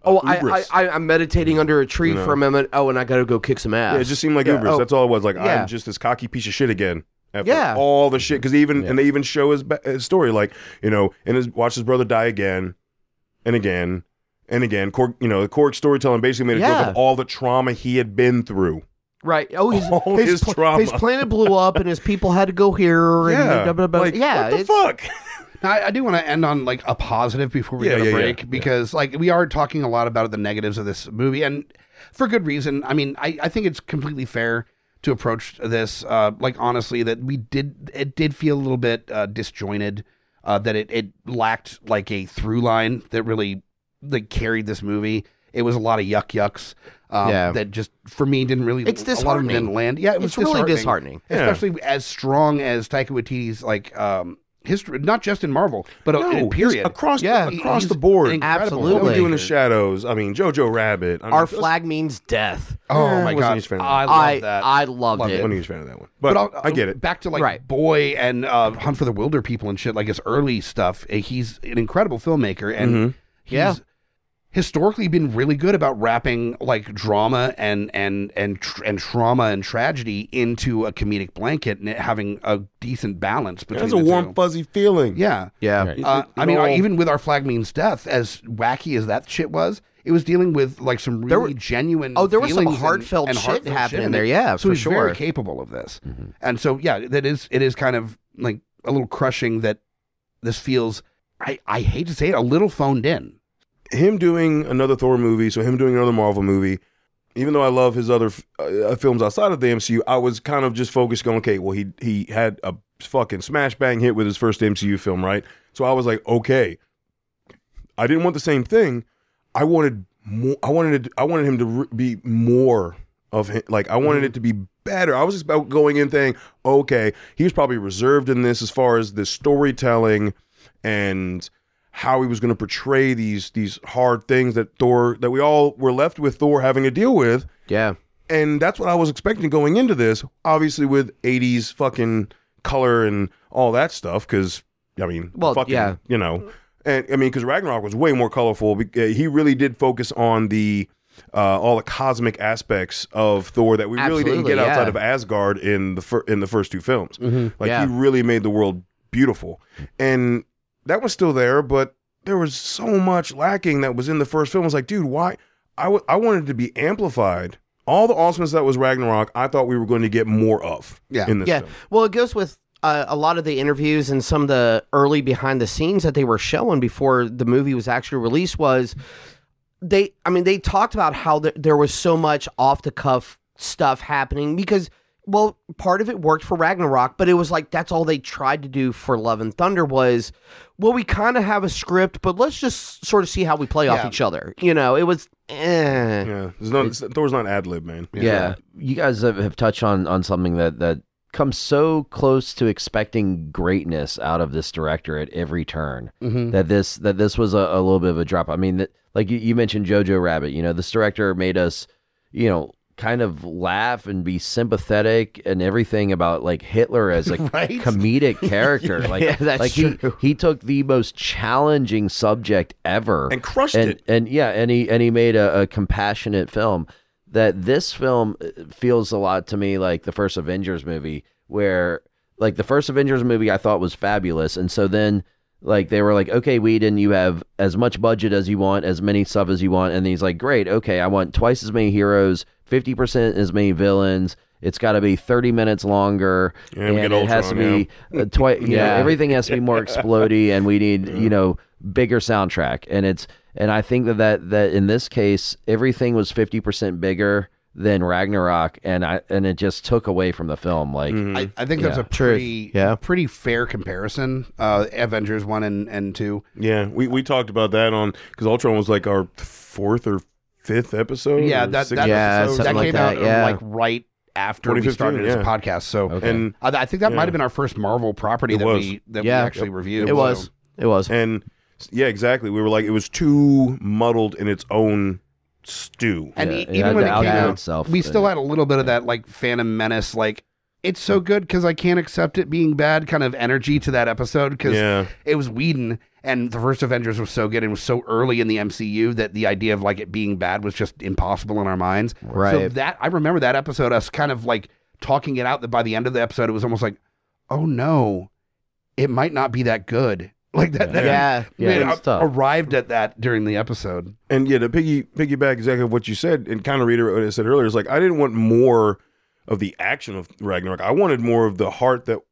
I'm meditating under a tree for a moment. Oh, and I got to go kick some ass.
Yeah, it just seemed like hubris. That's all it was. Like, I'm just this cocky piece of shit again. After all the shit. Because and they even show his story. Like, you know, and watch his brother die again and again and again. The Korg storytelling basically made a joke of all the trauma he had been through.
Right. Oh,
his trauma.
His planet blew up and his people had to go here. And blah, blah, blah.
Like, what the fuck?
Now, I do want to end on like a positive before we go to break, because like we are talking a lot about the negatives of this movie, and for good reason. I mean, I think it's completely fair to approach this like honestly, that it did feel a little bit disjointed, that it lacked like a through line that really like carried this movie. It was a lot of yucks that just for me didn't really.
It's disheartening.
A lot of them didn't land. Yeah,
it's really disheartening,
especially as strong as Taika Waititi's like. History, not just in Marvel, but in period.
Across the board.
Absolutely.
What we do in the shadows. I mean, Jojo Rabbit.
Our flag means death.
Oh my God. I love that.
I loved it.
I wasn't a huge fan of that one. But I get it.
Back to like Boy and Hunt for the Wilder People and shit, like his early stuff. He's an incredible filmmaker, and he's historically been really good about wrapping like drama and trauma and tragedy into a comedic blanket and having a decent balance between
There's a warm, fuzzy feeling.
Yeah. I mean, even with Our Flag Means Death, as wacky as that shit was, it was dealing with like some really genuine
there was some heartfult shit happening there. Yeah,
so
he's
very capable of this. And so, it is kind of like a little crushing that this feels, I hate to say it, a little phoned in.
Him doing another Thor movie, so him doing another Marvel movie, even though I love his other films outside of the MCU, I was kind of just focused going, okay, well, he had a fucking smash bang hit with his first MCU film, right? So I was like, okay, I didn't want the same thing. I wanted more. I wanted him to be more of him. Like, I wanted it to be better. I was just about going in thinking, okay, he was probably reserved in this as far as the storytelling and how he was going to portray these hard things that we all were left with Thor having to deal with.
Yeah.
And that's what I was expecting going into this, obviously with 80s fucking color and all that stuff, because, I mean, you know, and I mean, because Ragnarok was way more colorful. He really did focus on all the cosmic aspects of Thor that we really didn't get outside of Asgard in the first two films. He really made the world beautiful. And that was still there, but there was so much lacking that was in the first film. I was like, dude, why? I wanted it to be amplified. All the awesomeness that was Ragnarok, I thought we were going to get more of in this film.
Well, it goes with a lot of the interviews and some of the early behind the scenes that they were showing before the movie was actually released was they talked about how there was so much off the cuff stuff happening because, well, part of it worked for Ragnarok, but it was like that's all they tried to do for Love and Thunder was, well, we kind of have a script, but let's just sort of see how we play off each other. You know, it was,
Yeah, Thor's not ad-lib, man.
Yeah. You guys have touched on something that comes so close to expecting greatness out of this director at every turn. That this was a little bit of a drop. I mean, like you mentioned Jojo Rabbit, you know, this director made us, you know, kind of laugh and be sympathetic and everything about like Hitler as a comedic character. Like,
that's true.
He took the most challenging subject ever
and crushed it.
And he made a compassionate film. That this film feels a lot to me like the first Avengers movie, where like the first Avengers movie I thought was fabulous, and so then like they were like, okay, Whedon, you have as much budget as you want, as many stuff as you want, and he's like, great, okay, I want twice as many heroes, 50% as many villains. It's got to be 30 minutes longer, and it has to be everything has to be more explodey, and we need bigger soundtrack, and I think that in this case everything was 50% bigger than Ragnarok, and it just took away from the film. Like
I think that's a pretty fair comparison. Avengers 1 and 2.
Yeah, we talked about that on because Ultron was like our 4th or 5th episode.
Yeah, that came out like right after we started as a podcast. So and I think that might have been our first Marvel property that we actually reviewed.
It was.
And yeah, exactly. We were like, it was too muddled in its own stew.
And even when it came out, we still had a little bit of that like Phantom Menace, like it's so good because I can't accept it being bad kind of energy to that episode because it was Whedon and the first Avengers was so good and was so early in the MCU that the idea of like it being bad was just impossible in our minds.
Right.
So that I remember that episode, us kind of like talking it out that by the end of the episode, it was almost like, oh no, it might not be that good. Like that. Arrived at that during the episode.
And to piggyback exactly what you said and kind of reiterate what I said earlier, is like I didn't want more of the action of Ragnarok. I wanted more of the heart that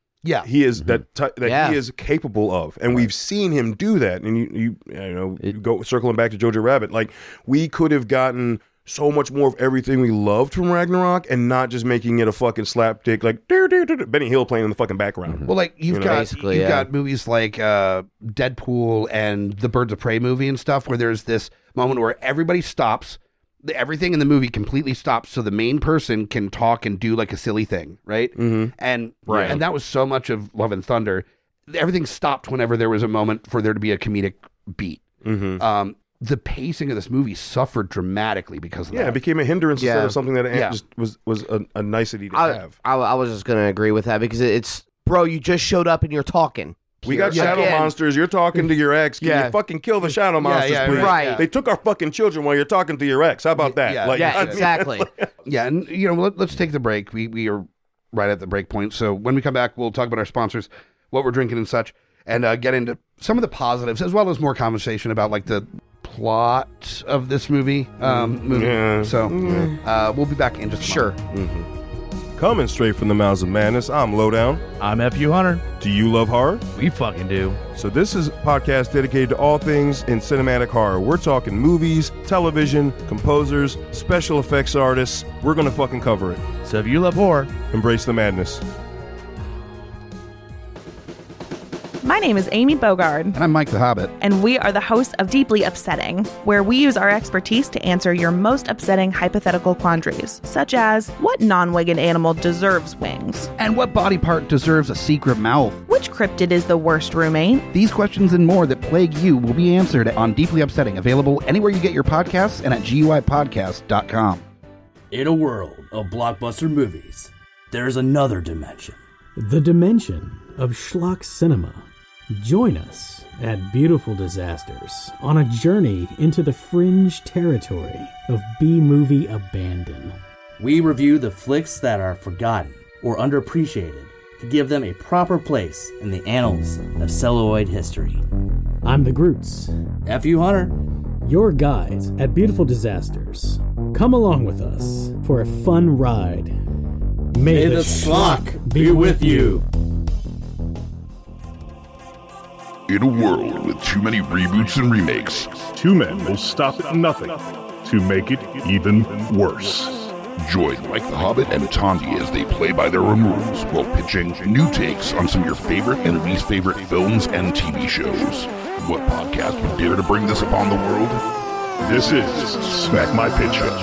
he is he is capable of, and we've seen him do that. And you go circling back to Jojo Rabbit, like we could have gotten so much more of everything we loved from Ragnarok, and not just making it a fucking slapdick like Benny Hill playing in the fucking background.
Well, like you've got movies like Deadpool and the Birds of Prey movie and stuff, where there's this moment where everybody stops, everything in the movie completely stops, so the main person can talk and do like a silly thing, right?
Mm-hmm.
And that was so much of Love and Thunder. Everything stopped whenever there was a moment for there to be a comedic beat.
Mm-hmm.
The pacing of this movie suffered dramatically because of that.
Yeah, it became a hindrance instead of something that just was a nicety to have.
I was just going to agree with that because it's, bro, you just showed up and you're talking.
We got shadow monsters. You're talking to your ex. Can you fucking kill the shadow monsters, please?
Right.
They took our fucking children while you're talking to your ex. How about that?
Exactly.
And let's take the break. We are right at the break point. So when we come back, we'll talk about our sponsors, what we're drinking and such, and get into some of the positives as well as more conversation about like the plot of this movie. So we'll be back in just a moment.
Mm-hmm.
Coming straight from the mouths of madness, I'm Lowdown.
I'm F.U. Hunter.
Do you love horror?
We fucking do.
So this is a podcast dedicated to all things in cinematic horror. We're talking movies, television, composers, special effects artists. We're gonna fucking cover it.
So if you love horror,
embrace the madness.
My name is Amy Bogard.
And I'm Mike the Hobbit.
And we are the hosts of Deeply Upsetting, where we use our expertise to answer your most upsetting hypothetical quandaries, such as, what non-winged animal deserves wings?
And what body part deserves a secret mouth?
Which cryptid is the worst roommate?
These questions and more that plague you will be answered on Deeply Upsetting, available anywhere you get your podcasts and at GUIPodcast.com.
In a world of blockbuster movies, there's another dimension.
The dimension of schlock cinema. Join us at Beautiful Disasters on a journey into the fringe territory of B-movie abandon.
We review the flicks that are forgotten or underappreciated to give them a proper place in the annals of celluloid history.
I'm the Groots.
F.U. Hunter.
Your guides at Beautiful Disasters. Come along with us for a fun ride. May the schlock be with you.
In a world with too many reboots and remakes,
two men will stop at nothing to make it even worse.
Join Mike the Hobbit and Tondi as they play by their own rules while pitching new takes on some of your favorite and least favorite films and TV shows. What podcast would dare to bring this upon the world?
This is Smack My Pitch Up.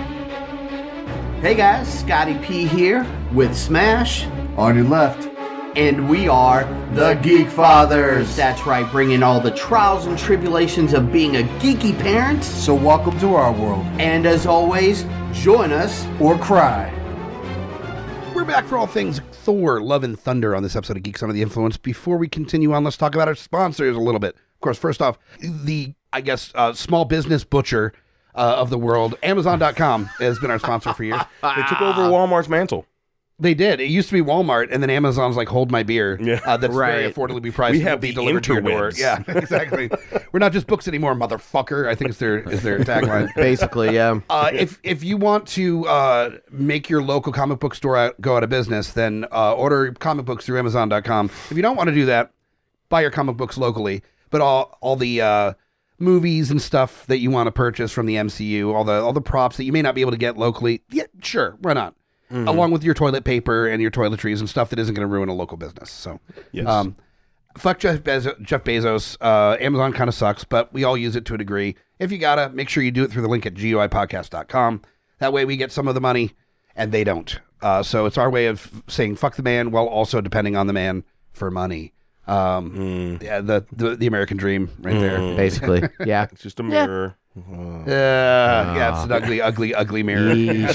Hey guys, Scotty P here with Smash. On your left. And we are the Geek Fathers. That's right, bringing all the trials and tribulations of being a geeky parent.
So welcome to our world.
And as always, join us
or cry.
We're back for all things Thor, Love and Thunder on this episode of Geeks Under the Influence. Before we continue on, let's talk about our sponsors a little bit. Of course, first off, the, small business butcher of the world, Amazon.com has been our sponsor for years.
They took over Walmart's mantle.
They did. It used to be Walmart, and then Amazon's like, hold my beer.
Yeah.
That's very affordably priced.
We have
be
the
delivered to your door.
interwebs.
Yeah, exactly. We're not just books anymore, motherfucker. I think is their tagline.
Basically, yeah.
If you want to make your local comic book store go out of business, then order comic books through Amazon.com. If you don't want to do that, buy your comic books locally. But all the movies and stuff that you want to purchase from the MCU, all the props that you may not be able to get locally, yeah, sure, why not? Mm-hmm. Along with your toilet paper and your toiletries and stuff that isn't going to ruin a local business. So,
yes.
Fuck Jeff Bezos. Amazon kind of sucks, but we all use it to a degree. If you gotta, make sure you do it through the link at GUIPodcast.com. That way we get some of the money and they don't. So it's our way of saying fuck the man while also depending on the man for money. Yeah, the American dream right there.
Basically, yeah.
It's just a mirror.
Yeah, it's an ugly mirror.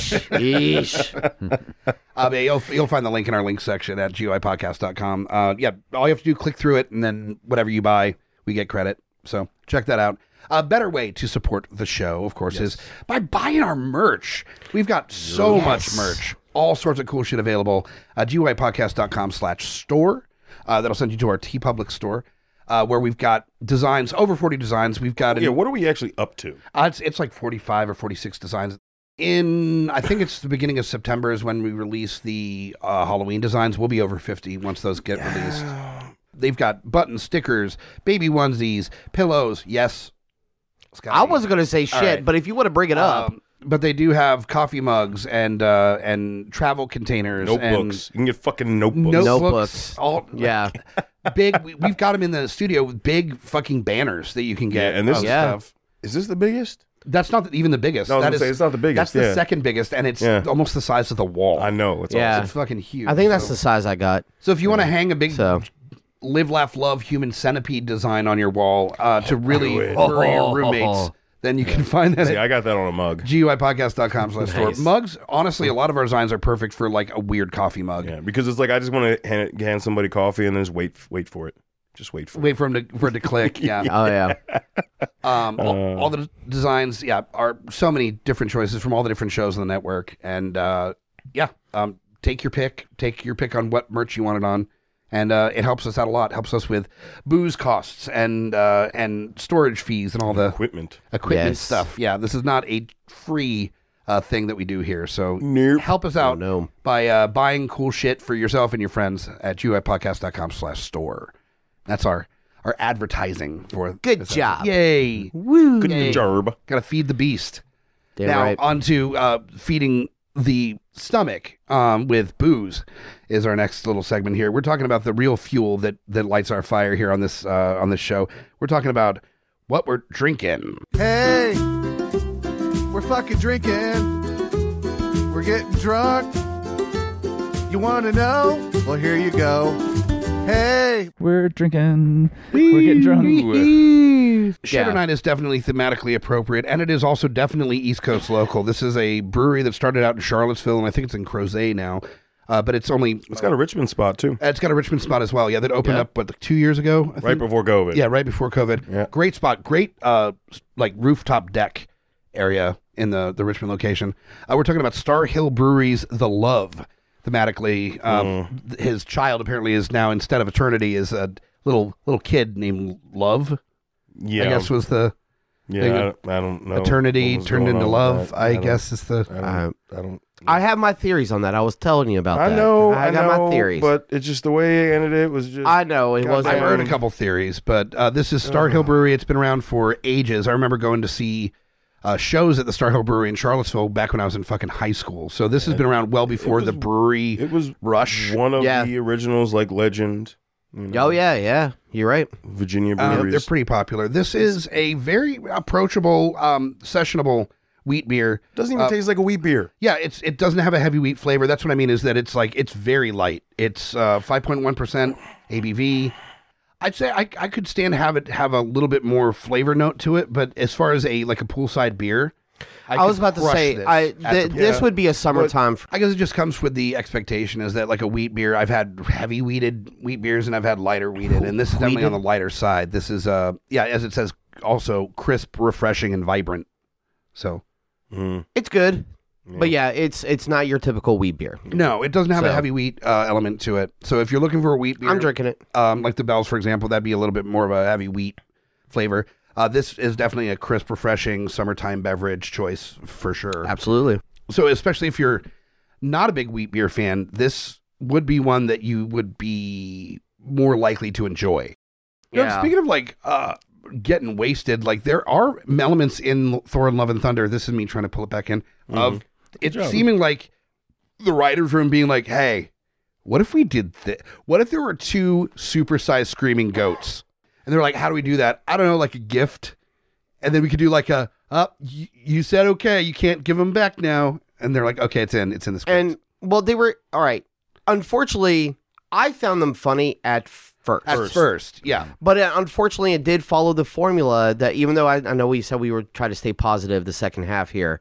You'll find the link in our link section at GUIPodcast.com. All you have to do, click through it, and then whatever you buy, we get credit. So check that out. A better way to support the show, of course, is by buying our merch. We've got so much merch. All sorts of cool shit available. GUIPodcast.com/store. That'll send you to our TeePublic store. Where we've got designs, over 40 designs. We've got...
what are we actually up to?
It's like 45 or 46 designs. I think it's the beginning of September is when we release the Halloween designs. We'll be over 50 once those get released. They've got buttons, stickers, baby onesies, pillows. Yes. Scotty.
I wasn't going to say shit,
right.
But if you want to bring it up...
But they do have coffee mugs and travel containers.
Notebooks. You can get fucking
Notebooks.
We've got them in the studio with big fucking banners that you can get.
Yeah, and this
stuff.
Is this the biggest?
That's not even the biggest.
No, it's not the biggest.
That's the second biggest, and it's almost the size of the wall.
I know. It's awesome.
It's fucking huge.
I think that's the size I got.
So if you want to hang a big Live, Laugh, Love human centipede design on your wall to really worry your roommates, then you can find that.
See, I got that on a mug.
GUIPodcast.com/store.
Nice.
Mugs, honestly, a lot of our designs are perfect for like a weird coffee mug.
Yeah, because it's like I just want to hand somebody coffee and then just wait for it. Just wait for it.
Wait for it to click. Yeah.
Oh yeah.
All the designs, are so many different choices from all the different shows on the network, and take your pick. Take your pick on what merch you want it on. And it helps us out a lot. It helps us with booze costs and storage fees and all the
equipment
stuff. Yeah, this is not a free thing that we do here. So help us out
No.
by buying cool shit for yourself and your friends at GUIPodcast.com/store. That's our advertising for
Good
this
job.
episode. Yay.
Woo.
Good job.
Got to feed the beast.
Damn
now
right.
onto feeding the stomach with booze is our next little segment here. We're talking about the real fuel that lights our fire here on this show. We're talking about what we're drinking.
Hey, we're fucking drinking. We're getting drunk. You want to know? Well, here you go. Hey,
we're drinking. We're getting drunk.
Shitter Night is definitely thematically appropriate, and it is also definitely East Coast local. This is a brewery that started out in Charlottesville, and I think it's in Crozet now. But it's
got a Richmond spot too.
It's got a Richmond spot as well. Yeah, that opened up 2 years ago. I think?
Right before COVID.
Yeah, right before COVID. Yeah. Great spot. Great like rooftop deck area in the Richmond location. We're talking about Star Hill Brewery's The Love. Thematically, his child apparently is now, instead of eternity, is a little kid named Love.
Yeah,
I guess was the
I don't know.
Eternity turned into love. I guess is the.
I don't.
I have my theories on that. I was telling you about that.
I know.
I got my theories,
but it's just the way it ended. It was just.
I know it was.
I've heard a couple theories, but this is Star Hill Brewery. It's been around for ages. I remember going to see shows at the Star Hill Brewery in Charlottesville back when I was in fucking high school. So this has been around well before the brewery.
It was
Rush.
One of the originals, like Legend.
You know, yeah. You're right.
Virginia breweries.
They're pretty popular. This is a very approachable, sessionable wheat beer.
Doesn't even taste like a wheat beer.
Yeah, it doesn't have a heavy wheat flavor. That's what I mean, is that it's very light. It's 5.1% ABV. I'd say I could stand to have it have a little bit more flavor note to it, but as far as a poolside beer,
I was about to say this would be a summertime.
I guess it just comes with the expectation is that like a wheat beer. I've had heavy wheated wheat beers and I've had lighter wheated, and this is definitely on the lighter side. This is as it says, also crisp, refreshing, and vibrant. So
it's good. But yeah, it's not your typical wheat beer.
No, it doesn't have a heavy wheat element to it. So if you're looking for a wheat beer,
I'm drinking it.
Like the Bell's, for example, that'd be a little bit more of a heavy wheat flavor. This is definitely a crisp, refreshing summertime beverage choice for sure.
Absolutely.
So especially if you're not a big wheat beer fan, this would be one that you would be more likely to enjoy. You know, speaking of like getting wasted, like there are elements in Thor and Love and Thunder. This is me trying to pull it back in of it seeming like the writer's room being like, hey, what if we did this? What if there were 2 supersized screaming goats? And they're like, how do we do that? I don't know, like a gift. And then we could do like you said, okay, you can't give them back now. And they're like, okay, it's in the script.
And well, they were, all right. Unfortunately, I found them funny at first.
At first, yeah.
But unfortunately, it did follow the formula that even though I know we said we were trying to stay positive the second half here,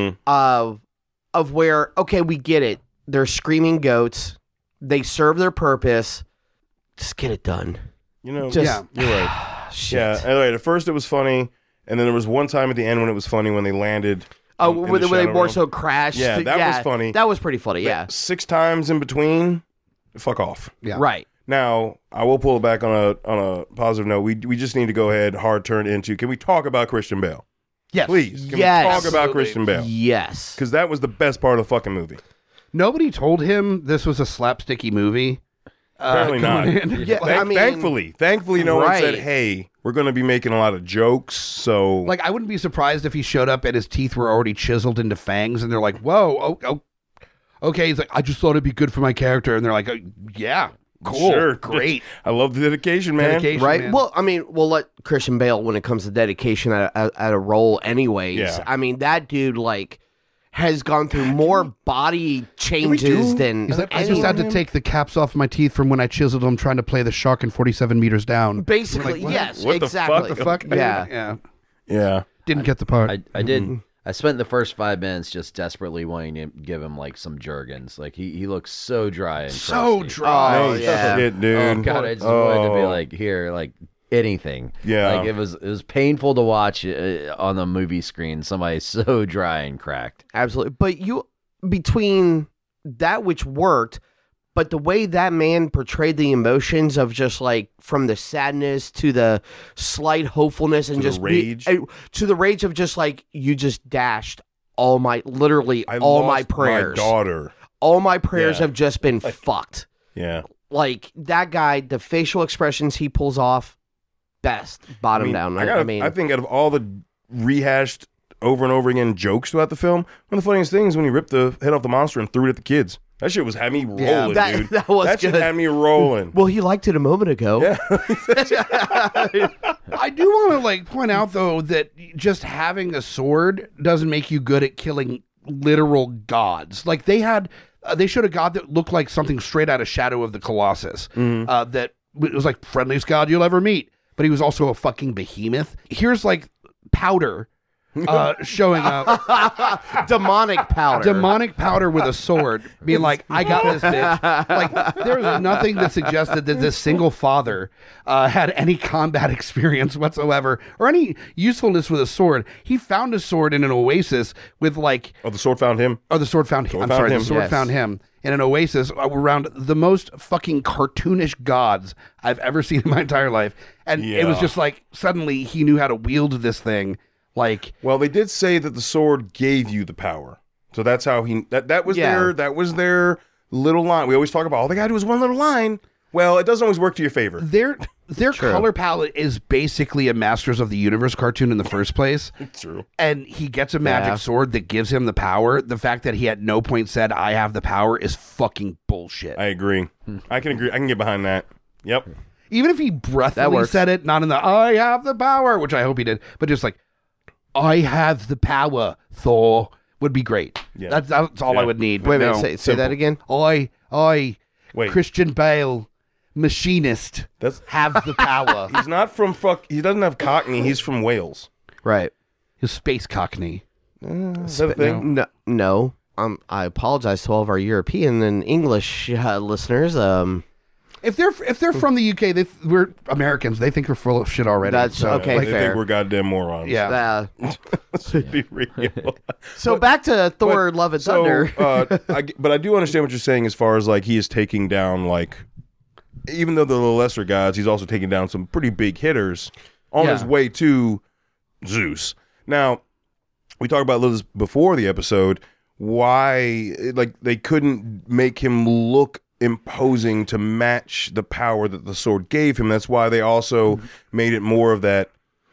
of where, okay, we get it. They're screaming goats. They serve their purpose. Just get it done.
You know,
you're
right.
Shit.
Yeah, anyway, at first it was funny, and then there was one time at the end when it was funny when they landed.
When they more so crashed.
Yeah, that was funny.
That was pretty funny, yeah.
6 times in between, fuck off.
Yeah.
Right.
Now, I will pull it back on a positive note. We just need to go ahead, hard turn into, can we talk about Christian Bale?
Yes.
Please. Can we talk about Christian Bale?
Yes.
Because that was the best part of the fucking movie.
Nobody told him this was a slapsticky movie.
Apparently not.
Yeah,
Thankfully, no one said, hey, we're going to be making a lot of jokes, so...
Like, I wouldn't be surprised if he showed up and his teeth were already chiseled into fangs, and they're like, whoa, okay. He's like, I just thought it'd be good for my character. And they're like, yeah, cool,
sure,
great.
I love the dedication, man.
Right?
Man.
Well, I mean, we'll let Christian Bale, when it comes to dedication at a role anyways.
Yeah.
I mean, that dude, like... has gone through more body changes than
He's like, I just had to take the caps off my teeth from when I chiseled them trying to play the shark in 47 meters down.
Basically,
like,
yes,
what
exactly.
the fuck?
Yeah. Didn't get the part.
I did. I spent the first 5 minutes just desperately wanting to give him like some Jergens. Like he looks so dry and
so
crusty.
dry.
Oh, yeah. Shit, dude.
Oh god, I just wanted to be like, here, like anything.
Yeah.
Like it was painful to watch on the movie screen. Somebody so dry and cracked.
Absolutely. But between that which worked, but the way that man portrayed the emotions of just like from the sadness to the slight hopefulness and just
the rage.
To the rage of just like, you just dashed all my prayers.
My daughter.
All my prayers have just been fucked.
Yeah.
Like that guy, the facial expressions he pulls off, best bottom down.
I think out of all the rehashed over and over again jokes throughout the film, one of the funniest things when he ripped the head off the monster and threw it at the kids. That shit had me rolling, dude. That shit had me rolling.
Well, he liked it a moment ago.
Yeah.
I do want to like point out though that just having a sword doesn't make you good at killing literal gods. Like they showed a god that looked like something straight out of Shadow of the Colossus. That it was like friendliest god you'll ever meet. But he was also a fucking behemoth. Here's like powder showing up.
Demonic
powder with a sword, being like, I got this bitch. Like, there was nothing that suggested that this single father had any combat experience whatsoever or any usefulness with a sword. He found a sword in an oasis with like...
Oh, the sword found him?
Oh, the sword found him. The sword found him in an oasis around the most fucking cartoonish gods I've ever seen in my entire life. And it was just like, suddenly he knew how to wield this thing. Like,
well, they did say that the sword gave you the power, so that's how that was their little line. We always talk about all they got to do is one little line. Well, it doesn't always work to your favor.
Their color palette is basically a Masters of the Universe cartoon in the first place.
It's true.
And he gets a magic sword that gives him the power. The fact that he at no point said, I have the power is fucking bullshit.
I agree. I can agree. I can get behind that. Yep.
Even if he breathily said it, not in the, I have the power, which I hope he did, but just like, I have the power, Thor, would be great.
Yeah.
That's all I would need.
Wait a
no,
minute, say that again.
I,
Wait.
Christian Bale, machinist, have the power.
He's not from He doesn't have Cockney. He's from Wales.
Right.
His space Cockney.
Is that a thing?
No. I apologize to all of our European and English listeners.
If they're from the UK, we're Americans. They think we're full of shit already.
That's okay.
They
Fair.
think we're goddamn morons.
Yeah.
Let's be real.
So back to Thor: Love and Thunder.
But I do understand what you're saying as far as like he is taking down like, even though the lesser gods, he's also taking down some pretty big hitters on his way to Zeus. Now, we talked about this before the episode. Why, like, they couldn't make him look imposing to match the power that the sword gave him. That's why they also made it more of that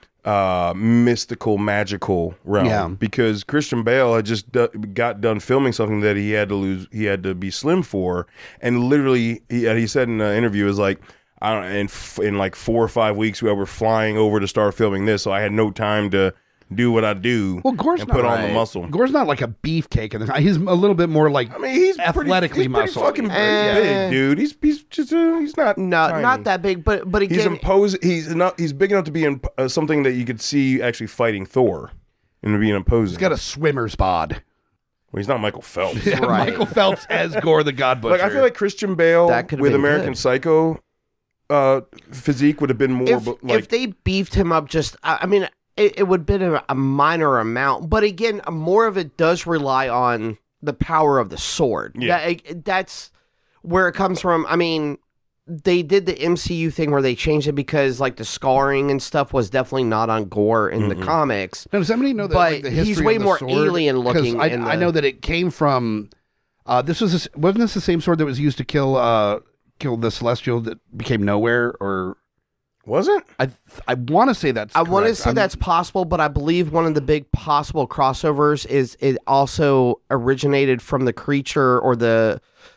mystical, magical realm.
Yeah.
Because Christian Bale had just got done filming something that he had to be slim for, and literally he said in an interview, is like, I don't, in like 4 or 5 weeks we were flying over to start filming this, so I had no time to do what I do.
Well, Gore's
and
not
put on the muscle.
Gore's not like a beefcake, and he's a little bit more like.
I mean, he's
athletically
pretty
muscled.
fucking big, dude. He's just he's not tiny.
Not that big, but again,
He's imposing. He's big enough to be in something that you could see actually fighting Thor, and being imposing.
He's got a swimmer's bod.
Well, he's not Michael Phelps.
Yeah,
Right.
Michael Phelps as Gore the God Butcher.
Like, I feel like Christian Bale
That could've
with
been
American
good.
Psycho physique would have been more.
if they beefed him up, just I mean, it would have been a minor amount, but again, more of it does rely on the power of the sword.
Yeah.
That's where it comes from. I mean, they did the MCU thing where they changed it because like the scarring and stuff was definitely not on Gore in the comics.
Now, does somebody know that?
But
like, the history
he's way
of the
more
sword?
alien
'Cause
looking.
I know that it came from. Wasn't this the same sword that was used to kill the Celestial that became Nowhere? Or
was it?
I want to say that's.
I want to
correct.
say that's possible, but I believe one of the big possible crossovers is it also originated from the creature or the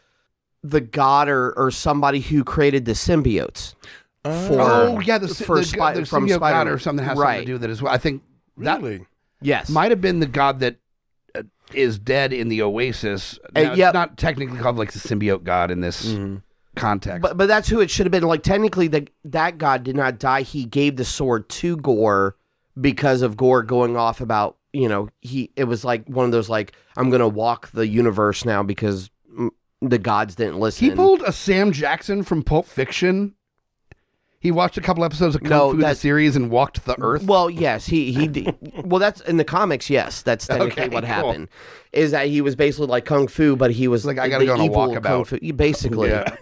god or somebody who created the symbiotes.
the
from
symbiote
Spider-Man
god or something has something to do with it as well. I think that
yes
might have been the god that is dead in the Oasis. Now,
yep.
It's not technically called like the symbiote god in this context.
But that's who it should have been. Like technically, that god did not die. He gave the sword to Gore because of Gore going off about it was like one of those like I'm gonna walk the universe now because the gods didn't listen.
He pulled a Sam Jackson from Pulp Fiction. He watched a couple episodes of Kung Fu the series and walked the earth.
Well, yes, he did. Well, that's in the comics. Yes, that's technically what happened. Is that he was basically like Kung Fu, but he was
like I gotta go on a walkabout.
Kung Fu, basically.
Yeah.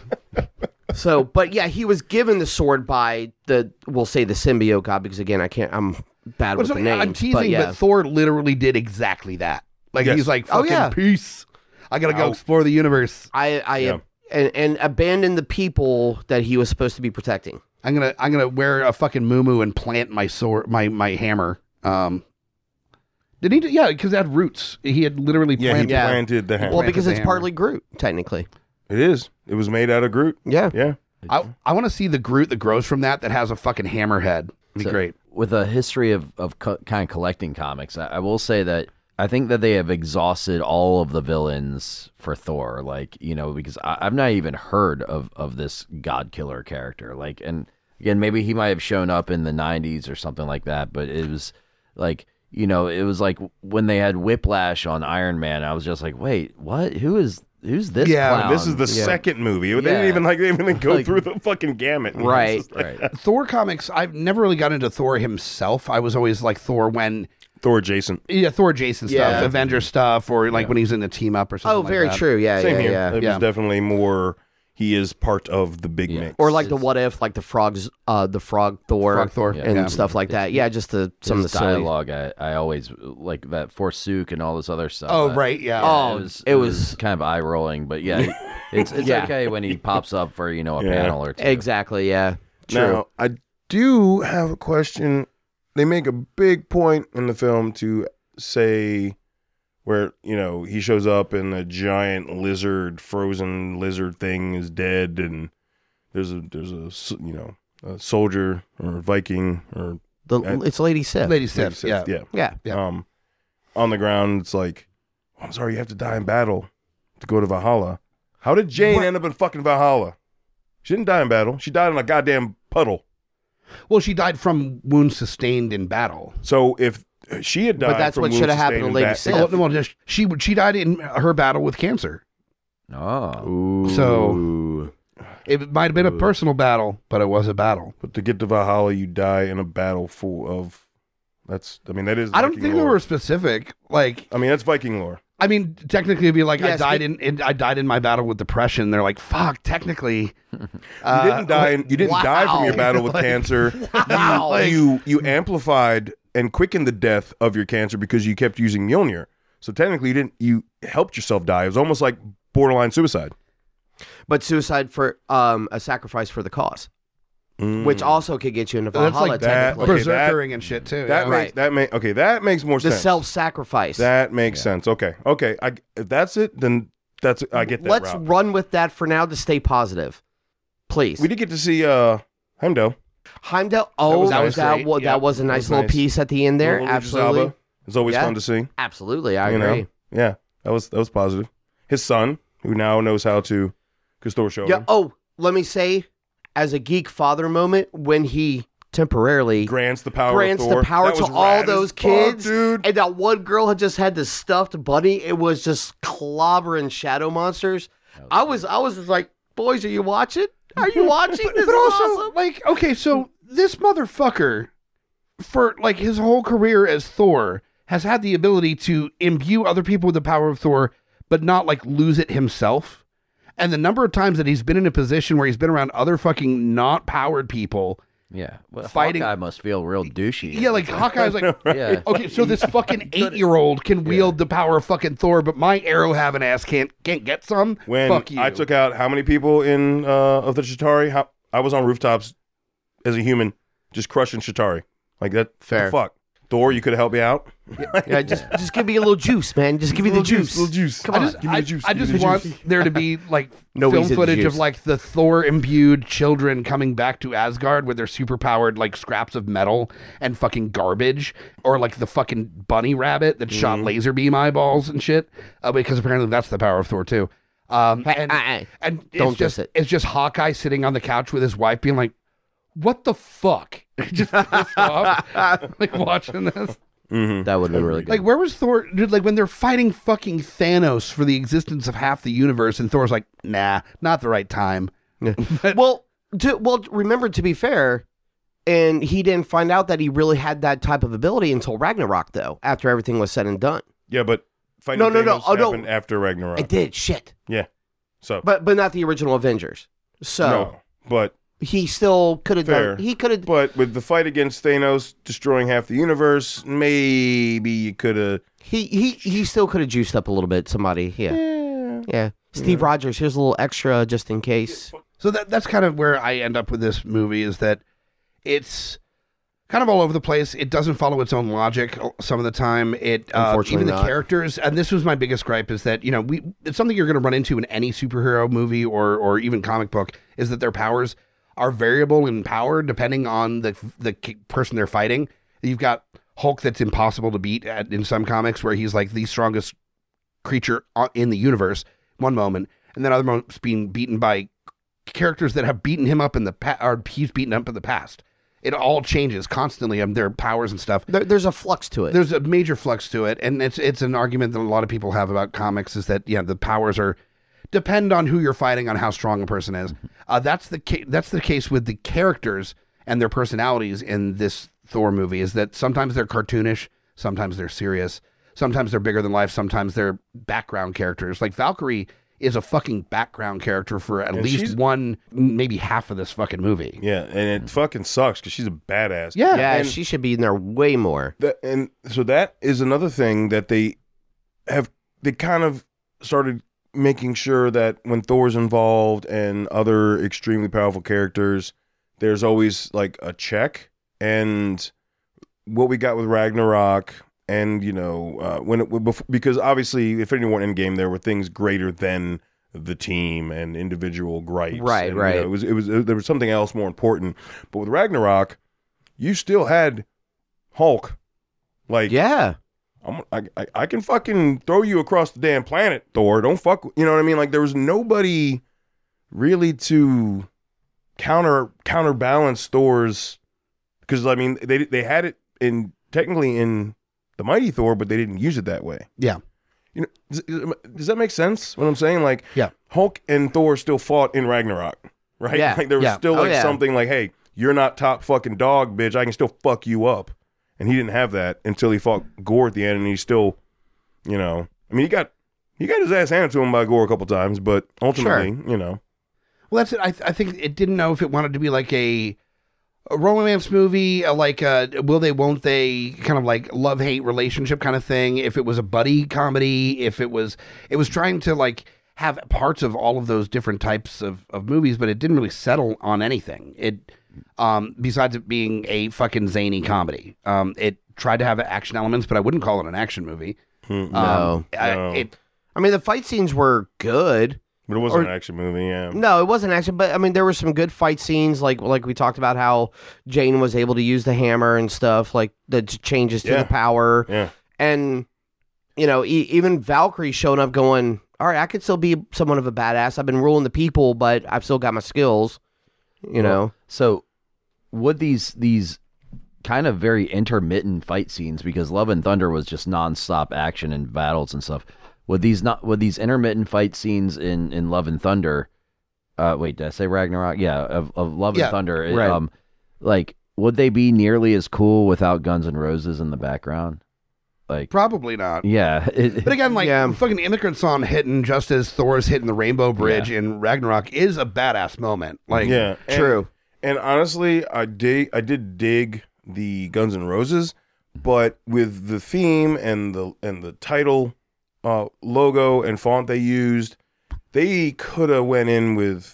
So, but yeah, he was given the sword by we'll say the symbiote god because again, I'm bad with the names.
I'm teasing, but Thor literally did exactly that. Like he's like, fucking peace. I gotta go explore the universe.
And abandon the people that he was supposed to be protecting.
I'm gonna wear a fucking muumuu and plant my sword, my hammer. Did he? Yeah, because it had roots. He had literally planted.
Yeah, he planted the hammer.
Well, because it's partly Groot, technically.
It is. It was made out of Groot.
Yeah,
yeah.
I want to see the Groot that grows from that has a fucking hammer head. It'd be great.
With a history of kind of collecting comics, I will say that I think that they have exhausted all of the villains for Thor, because I've not even heard of this God Killer character. Like, and again, maybe he might have shown up in the 90s or something like that, but it was like, it was like when they had Whiplash on Iron Man, I was just like, wait, what? Who's this clown?
This is the second movie. They didn't even go through the fucking gamut.
Right.
Thor comics, I've never really got into Thor himself. I was always like Thor when...
Thor Jason.
Yeah, Thor Jason stuff, Avenger stuff, or like when he's in the team up or something.
Oh, very true. Yeah,
Same here.
yeah.
It was definitely more. He is part of the big mix.
Or like the What If, like the frogs, the Frog Thor, and stuff like that. Yeah, just some of the
dialogue. I always like that Forsooq and all this other stuff.
Oh, right, yeah.
It was kind of eye rolling, but yeah, it's okay when he pops up for a panel or two.
Exactly. Yeah. True.
Now, I do have a question. They make a big point in the film to say where, he shows up and a giant frozen lizard thing is dead, and there's a soldier or a Viking or
It's Lady Sif.
Lady Sif, yeah.
On the ground, it's like, I'm sorry, you have to die in battle to go to Valhalla. How did Jane end up in fucking Valhalla? She didn't die in battle. She died in a goddamn puddle.
Well, she died from wounds sustained in battle.
So if she had died,
but that's what should have happened to Lady Sif.
Well, she died in her battle with cancer.
Oh,
so it might have been a personal battle, but it was a battle.
But to get to Valhalla, you die in a battle full of. That is.
I don't think they were specific. Like,
I mean, that's Viking lore.
I mean, technically, it'd be like I died in my battle with depression. They're like, fuck. Technically,
you didn't die. You didn't die from your battle with cancer.
Wow.
You amplified and quickened the death of your cancer because you kept using Mjolnir. So technically, you helped yourself die. It was almost like borderline suicide.
But suicide for a sacrifice for the cause, which also could get you into Valhalla.
That's like that, berserkering and shit too.
That makes more sense.
The self-sacrifice.
That makes sense. Okay. If that's it, then I get that.
Let's run with that for now to stay positive, please.
We did get to see Heimdall.
Oh, that was a nice little piece at the end there. Absolutely,
it's always fun to see.
Absolutely, I agree.
Yeah, that was positive. His son, who now knows how to, because Thor showed him.
Oh, let me say, as a geek father moment, when he temporarily
grants the power
to all those kids, dude. And that one girl had just had this stuffed bunny. It was just clobbering shadow monsters. I was just like, boys, are you watching? Are you watching? This
but
is
also,
awesome.
like, okay, so this motherfucker, for like his whole career as Thor, has had the ability to imbue other people with the power of Thor, but not like lose it himself. And the number of times that he's been in a position where he's been around other fucking not powered people.
Yeah. Well,
fighting.
Hawkeye must feel real douchey.
Yeah, like Hawkeye's like,
yeah.
Okay, so this fucking 8-year-old can wield the power of fucking Thor, but my arrow having ass can't get some.
When
Fuck you.
I took out how many people in of the Chitauri? I was on rooftops as a human, just crushing Chitauri. Like that.
Fair.
Fuck. Thor, you could have helped me out.
Yeah, just give me a little juice, man. Just give me the juice.
Little juice.
Come on.
Give me the juice.
I just want there to be like
No
film
easy
footage
juice.
of like the Thor imbued children coming back to Asgard with their super powered like scraps of metal and fucking garbage, or like the fucking bunny rabbit that shot laser beam eyeballs and shit. Because apparently that's the power of Thor too. And it's just Hawkeye sitting on the couch with his wife being like, "What the fuck?" Just pissed off, like watching this.
That would have been really good.
Like, where was Thor? Dude, like when they're fighting fucking Thanos for the existence of half the universe, and Thor's like, "Nah, not the right time."
Well, remember, to be fair, and he didn't find out that he really had that type of ability until Ragnarok, though. After everything was said and done.
Yeah, but fighting Thanos happened after Ragnarok.
It did. Shit.
Yeah. So,
but not the original Avengers. So,
no, but
he still could have done. He could have.
But with the fight against Thanos destroying half the universe, maybe you could have.
He still could have juiced up a little bit. Somebody, yeah. Steve Rogers. Here's a little extra just in case.
So that's kind of where I end up with this movie, is that it's kind of all over the place. It doesn't follow its own logic some of the time.
Unfortunately,
even the
not.
characters, and this was my biggest gripe, is that it's something you're going to run into in any superhero movie or even comic book, is that their powers are variable in power depending on the person they're fighting. You've got Hulk that's impossible to beat in some comics, where he's like the strongest creature in the universe one moment, and then other moments being beaten by characters that have beaten him up in the past, or he's beaten up in the past. It all changes constantly, their powers and stuff.
There's a flux to it.
There's a major flux to it, and it's an argument that a lot of people have about comics, is that the powers depend on who you're fighting, on how strong a person is. That's the case with the characters and their personalities in this Thor movie, is that sometimes they're cartoonish, sometimes they're serious, sometimes they're bigger than life, sometimes they're background characters. Like Valkyrie is a fucking background character for at least one, maybe half of this fucking movie.
Yeah, and it fucking sucks because she's a badass.
Yeah, and she should be in there way more.
And so that is another thing that they kind of started making sure that when Thor's involved and other extremely powerful characters, there's always like a check. And what we got with Ragnarok, and because obviously Infinity War Endgame, there were things greater than the team and individual gripes.
Right.
It was there was something else more important. But with Ragnarok, you still had Hulk. Like,
yeah.
I can fucking throw you across the damn planet, Thor. Don't fuck. You know what I mean? Like, there was nobody really to counterbalance Thor's, because I mean they had it technically in the Mighty Thor, but they didn't use it that way.
Yeah.
You know, does that make sense? What I'm saying, like,
yeah,
Hulk and Thor still fought in Ragnarok, right?
Yeah.
Like there was still like
yeah.
something like, hey, you're not top fucking dog, bitch. I can still fuck you up. And he didn't have that until he fought Gore at the end, and he's still, you know, I mean, he got his ass handed to him by Gore a couple times, but ultimately, you know.
Well, that's it. I think it didn't know if it wanted to be like a romance movie, like a will they, won't they, kind of like love-hate relationship kind of thing. If it was a buddy comedy, if it was trying to like have parts of all of those different types of movies, but it didn't really settle on anything. It, besides it being a fucking zany comedy, it tried to have action elements, but I wouldn't call it an action movie.
No. I mean, the fight scenes were good.
But it wasn't an action movie, yeah.
No, it wasn't action, but I mean, there were some good fight scenes, like we talked about how Jane was able to use the hammer and stuff, like the changes to the power.
Yeah.
And, you know, even Valkyrie showing up going, all right, I could still be somewhat of a badass. I've been ruling the people, but I've still got my skills, you know.
So would these kind of very intermittent fight scenes, because Love and Thunder was just nonstop action and battles and stuff, would these intermittent fight scenes in Love and Thunder, wait, did I say Ragnarok? Yeah, of Love and Thunder,
right.
Like, would they be nearly as cool without Guns N' Roses in the background? Like,
probably not.
Yeah.
But again, like, fucking Immigrant Song hitting just as Thor's hitting the Rainbow Bridge in Ragnarok is a badass moment. Like,
true.
And honestly, I did dig the Guns N' Roses, but with the theme and the title logo and font they used, they could have went in with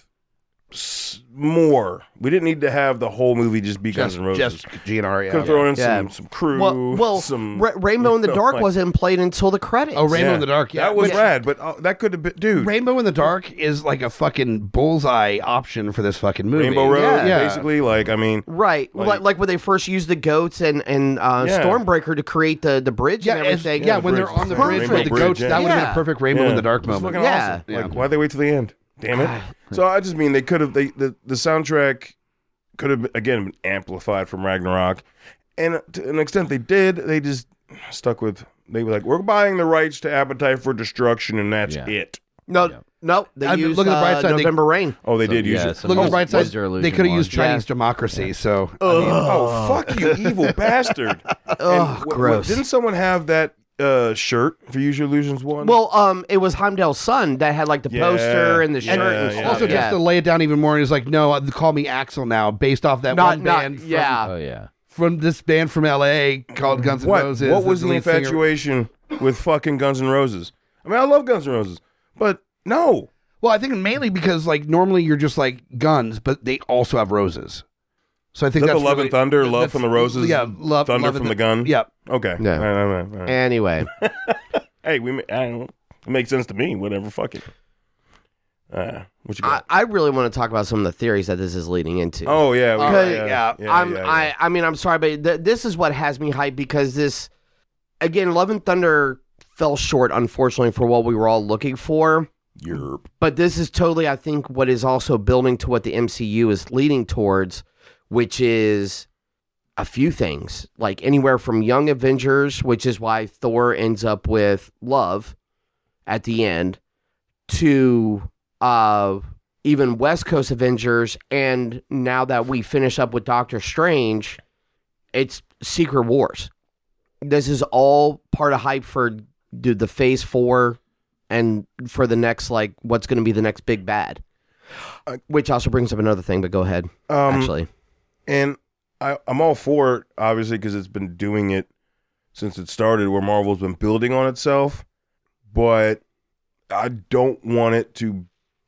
more. We didn't need to have the whole movie just be Guns N' Roses.
Just GNR,
Could have thrown in some crew.
Well,
some
Rainbow in the Dark wasn't played until the credits.
Oh, Rainbow in the Dark,
that was rad, but that could have been, dude.
Rainbow in the Dark is like a fucking bullseye option for this fucking movie.
Rainbow Road, basically, like, I mean,
right, like when they first used the goats and Stormbreaker to create the bridge and everything.
When they're on the bridge with the goats, that would have been a perfect Rainbow in the Dark moment.
Awesome. Like, why'd they wait till the end? Damn it. So I just mean they could have, the soundtrack could have, again, been amplified from Ragnarok. And to an extent they did. They just stuck with, they were like, we're buying the rights to Appetite for Destruction, and that's it.
No, they used
look at the bright side,
November Rain.
Oh, they did use it.
Look at the bright side. They could have used Chinese Democracy, so.
Fuck you, evil bastard.
Gross.
Didn't someone have that shirt for Use Your Illusions 1?
Well, it was Heimdall's son that had like the poster and the shirt and stuff.
Also, just to lay it down even more, he's like, no, call me Axel now, based off that one band from this band from LA called Guns N' Roses.
What was the infatuation with fucking Guns N' Roses? I mean, I love Guns N' Roses, but no.
Well, I think mainly because like normally you're just like guns, but they also have roses. So I think that's
the Love and Thunder, Love from the Roses,
love,
Thunder
love
from the Gun.
Yep.
Okay.
Yeah. Anyway,
hey, I don't know. It makes sense to me. Whatever. Fuck it. What you got?
I really want to talk about some of the theories that this is leading into.
Oh yeah.
I mean, I'm sorry, but this is what has me hyped, because this, again, Love and Thunder fell short, unfortunately, for what we were all looking for.
Europe.
But this is totally, I think, what is also building to what the MCU is leading towards, which is a few things, like anywhere from Young Avengers, which is why Thor ends up with Love at the end, to even West Coast Avengers, and now that we finish up with Doctor Strange, it's Secret Wars. This is all part of hype for the Phase 4 and for the next, like, what's going to be the next big bad. Which also brings up another thing, but go ahead, actually.
And I'm all for it, obviously, because it's been doing it since it started, where Marvel's been building on itself. But I don't want it to...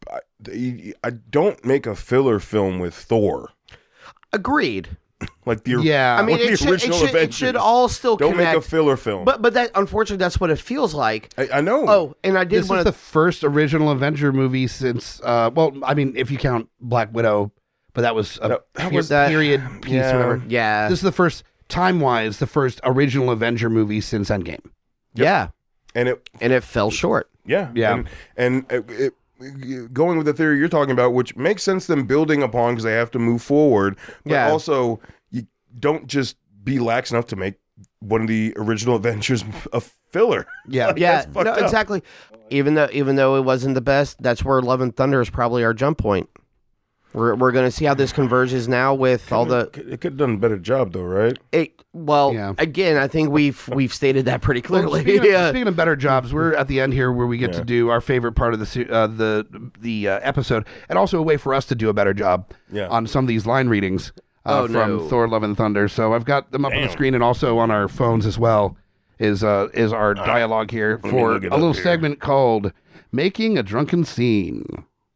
I don't make a filler film with Thor.
Agreed.
Like the
I mean,
it
should all still
don't
connect.
Make a filler film.
But that, unfortunately, that's what it feels like.
I know.
Oh, and I did
This is the first original Avenger movie since, well, I mean, if you count Black Widow, but that was a period piece or whatever.
Yeah.
This is the first time-wise, the first original Avenger movie since Endgame.
Yeah.
And
it fell short.
Yeah.
Yeah.
And going with the theory you're talking about, which makes sense them building upon because they have to move forward. But also, you don't just be lax enough to make one of the original Avengers a filler.
Yeah.
Like,
Yeah,
that's fucked
no,
up.
exactly. Even though it wasn't the best, that's where Love and Thunder is probably our jump point. We're going to see how this converges now with all the.
It could have done a better job, though, right?
Again, I think we've stated that pretty clearly.
Well, speaking of better jobs, we're at the end here where we get to do our favorite part of the episode, and also a way for us to do a better job on some of these line readings from Thor: Love and Thunder. So I've got them up on the screen and also on our phones as well. Is our dialogue here for a little segment called "Making a Drunken Scene."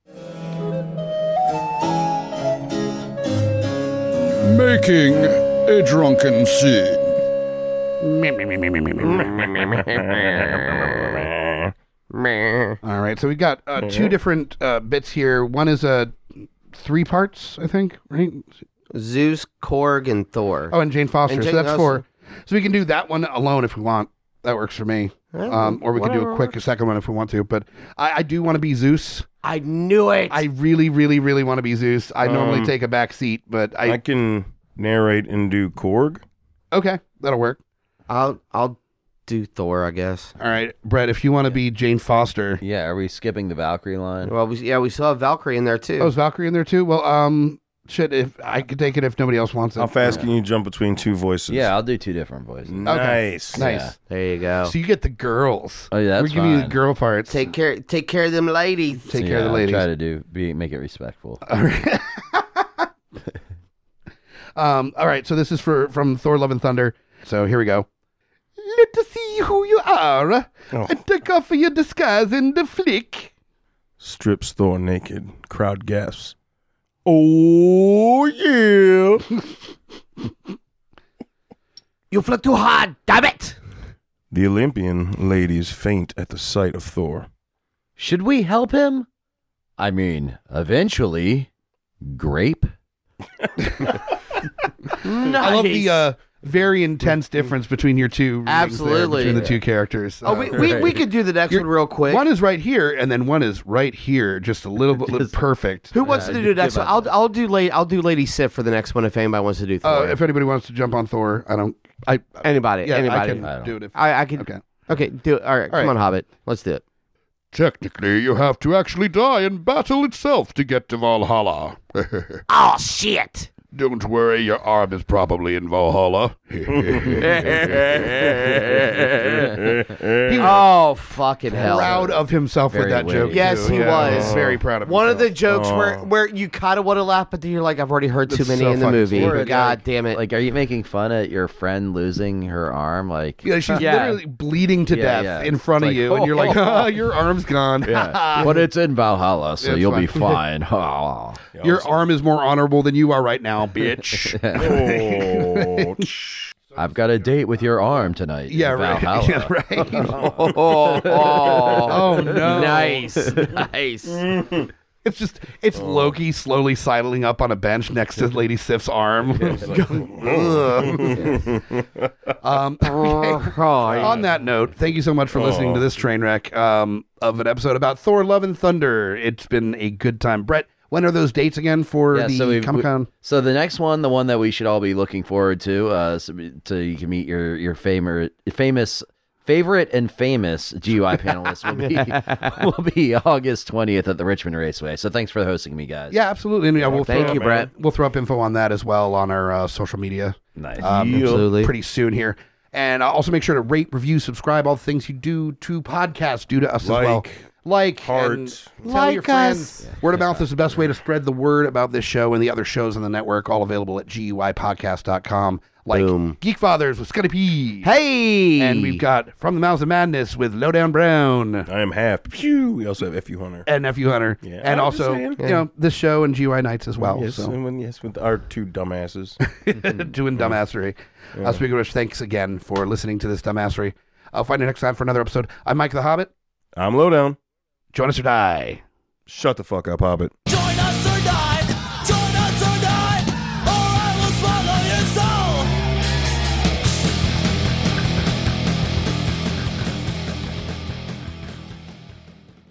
Making a drunken scene.
All right, so we got two different bits here. One is 3 parts, I think, right?
Zeus, Korg, and Thor.
Oh, and Jane Foster.
And
so that's 4. So we can do that one alone if we want. That works for me. Or we can do a quick second one if we want to. But I do want to be Zeus.
I knew it.
I really, really, really want to be Zeus. I normally take a back seat, but
I can narrate and do Korg.
Okay, that'll work.
I'll do Thor, I guess.
All right, Brett, if you want to be Jane Foster.
Yeah, are we skipping the Valkyrie line?
Well, we still have Valkyrie in there too.
Oh, is Valkyrie in there too? Well, shit, if I could take it if nobody else wants it.
How fast can you jump between 2 voices?
Yeah, I'll do 2 different voices.
Nice.
Nice.
Yeah.
There you go.
So you get the girls.
Oh, yeah, that's
We're giving you the
fine.
girl parts.
Take care of them ladies.
Take care of the
I'll
ladies.
Try to make it respectful.
All right. All right, so this is from Thor: Love and Thunder. So here we go. Let us see who you are and take off your disguise in the flick.
Strips Thor naked. Crowd gasps. Oh, yeah.
You flew too hard, damn it!
The Olympian ladies faint at the sight of Thor.
Should we help him? I mean, eventually, grape.
I love the very intense difference between your two readings there,
Absolutely.
between the two characters.
Oh, we could do the next one real quick.
One is right here, and then one is right here, just a little bit perfect.
Who wants to do the next one? I'll do Lady Sif for the next one if anybody wants to do Thor.
If anybody wants to jump on Thor,
anybody.
Yeah,
anybody.
I can do it. If,
I could. Okay, do it. All right, come on, Hobbit. Let's do it.
Technically, you have to actually die in battle itself to get to Valhalla.
Oh, shit!
Don't worry, your arm is probably in Valhalla.
Oh, fucking hell.
proud of himself with that joke.
Yes,
too.
he
Yeah,
was.
he's very proud of himself.
One of the jokes where you kind of want to laugh, but then you're like, I've already heard too
That's
many
so
in the
fucking
movie.
stupid.
God damn it.
Like, are you making fun at your friend losing her arm? Like,
Yeah, she's literally bleeding to death in front of you, and you're like, your arm's gone.
Yeah. But it's in Valhalla, so
It's
you'll be
fine.
fine.
Your arm is more honorable than you are right now, bitch.
I've got a date with your arm tonight.
Yeah,
in
right.
Valhalla.
Yeah, right.
Oh,
no.
Nice. Nice.
It's Loki slowly sidling up on a bench next to Lady Sif's arm. On that note, thank you so much for listening to this train wreck of an episode about Thor: Love and Thunder. It's been a good time. Brett, when are those dates again for the Comic-Con?
So the next one, the one that we should all be looking forward to, so you can meet your favorite and famous GUI panelists will be August 20th at the Richmond Raceway. So thanks for hosting me, guys.
Yeah, absolutely. And we'll
Thank you, Brett.
We'll throw up info on that as well on our social media.
Nice.
Absolutely.
Pretty soon here. And also make sure to rate, review, subscribe, all the things you do to podcasts, do to us as well. Like,
heart.
and tell your friends. Word of mouth is the best way to spread the word about this show and the other shows on the network, all available at GUIpodcast.com. Like
Boom.
Geek Fathers with Scotty P.
Hey!
And we've got From the Mouths of Madness with Lowdown Brown.
I am half. Pew. We also have F.U. Hunter.
And Nephew Hunter.
Yeah,
And
I'm
also,
just
you
saying.
know, this show and GUI Nights as well.
Yes,
So.
yes, with our two dumbasses.
Doing dumbassery. Speaking of which, thanks again for listening to this dumbassery. I'll find you next time for another episode. I'm Mike the Hobbit.
I'm Lowdown.
Join us or die.
Shut the fuck up, Hobbit.
Join us or die, or I will swallow your soul.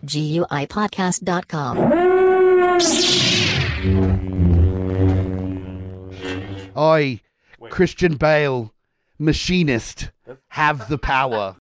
GUIPodcast.com. I, Christian Bale, machinist, have the power.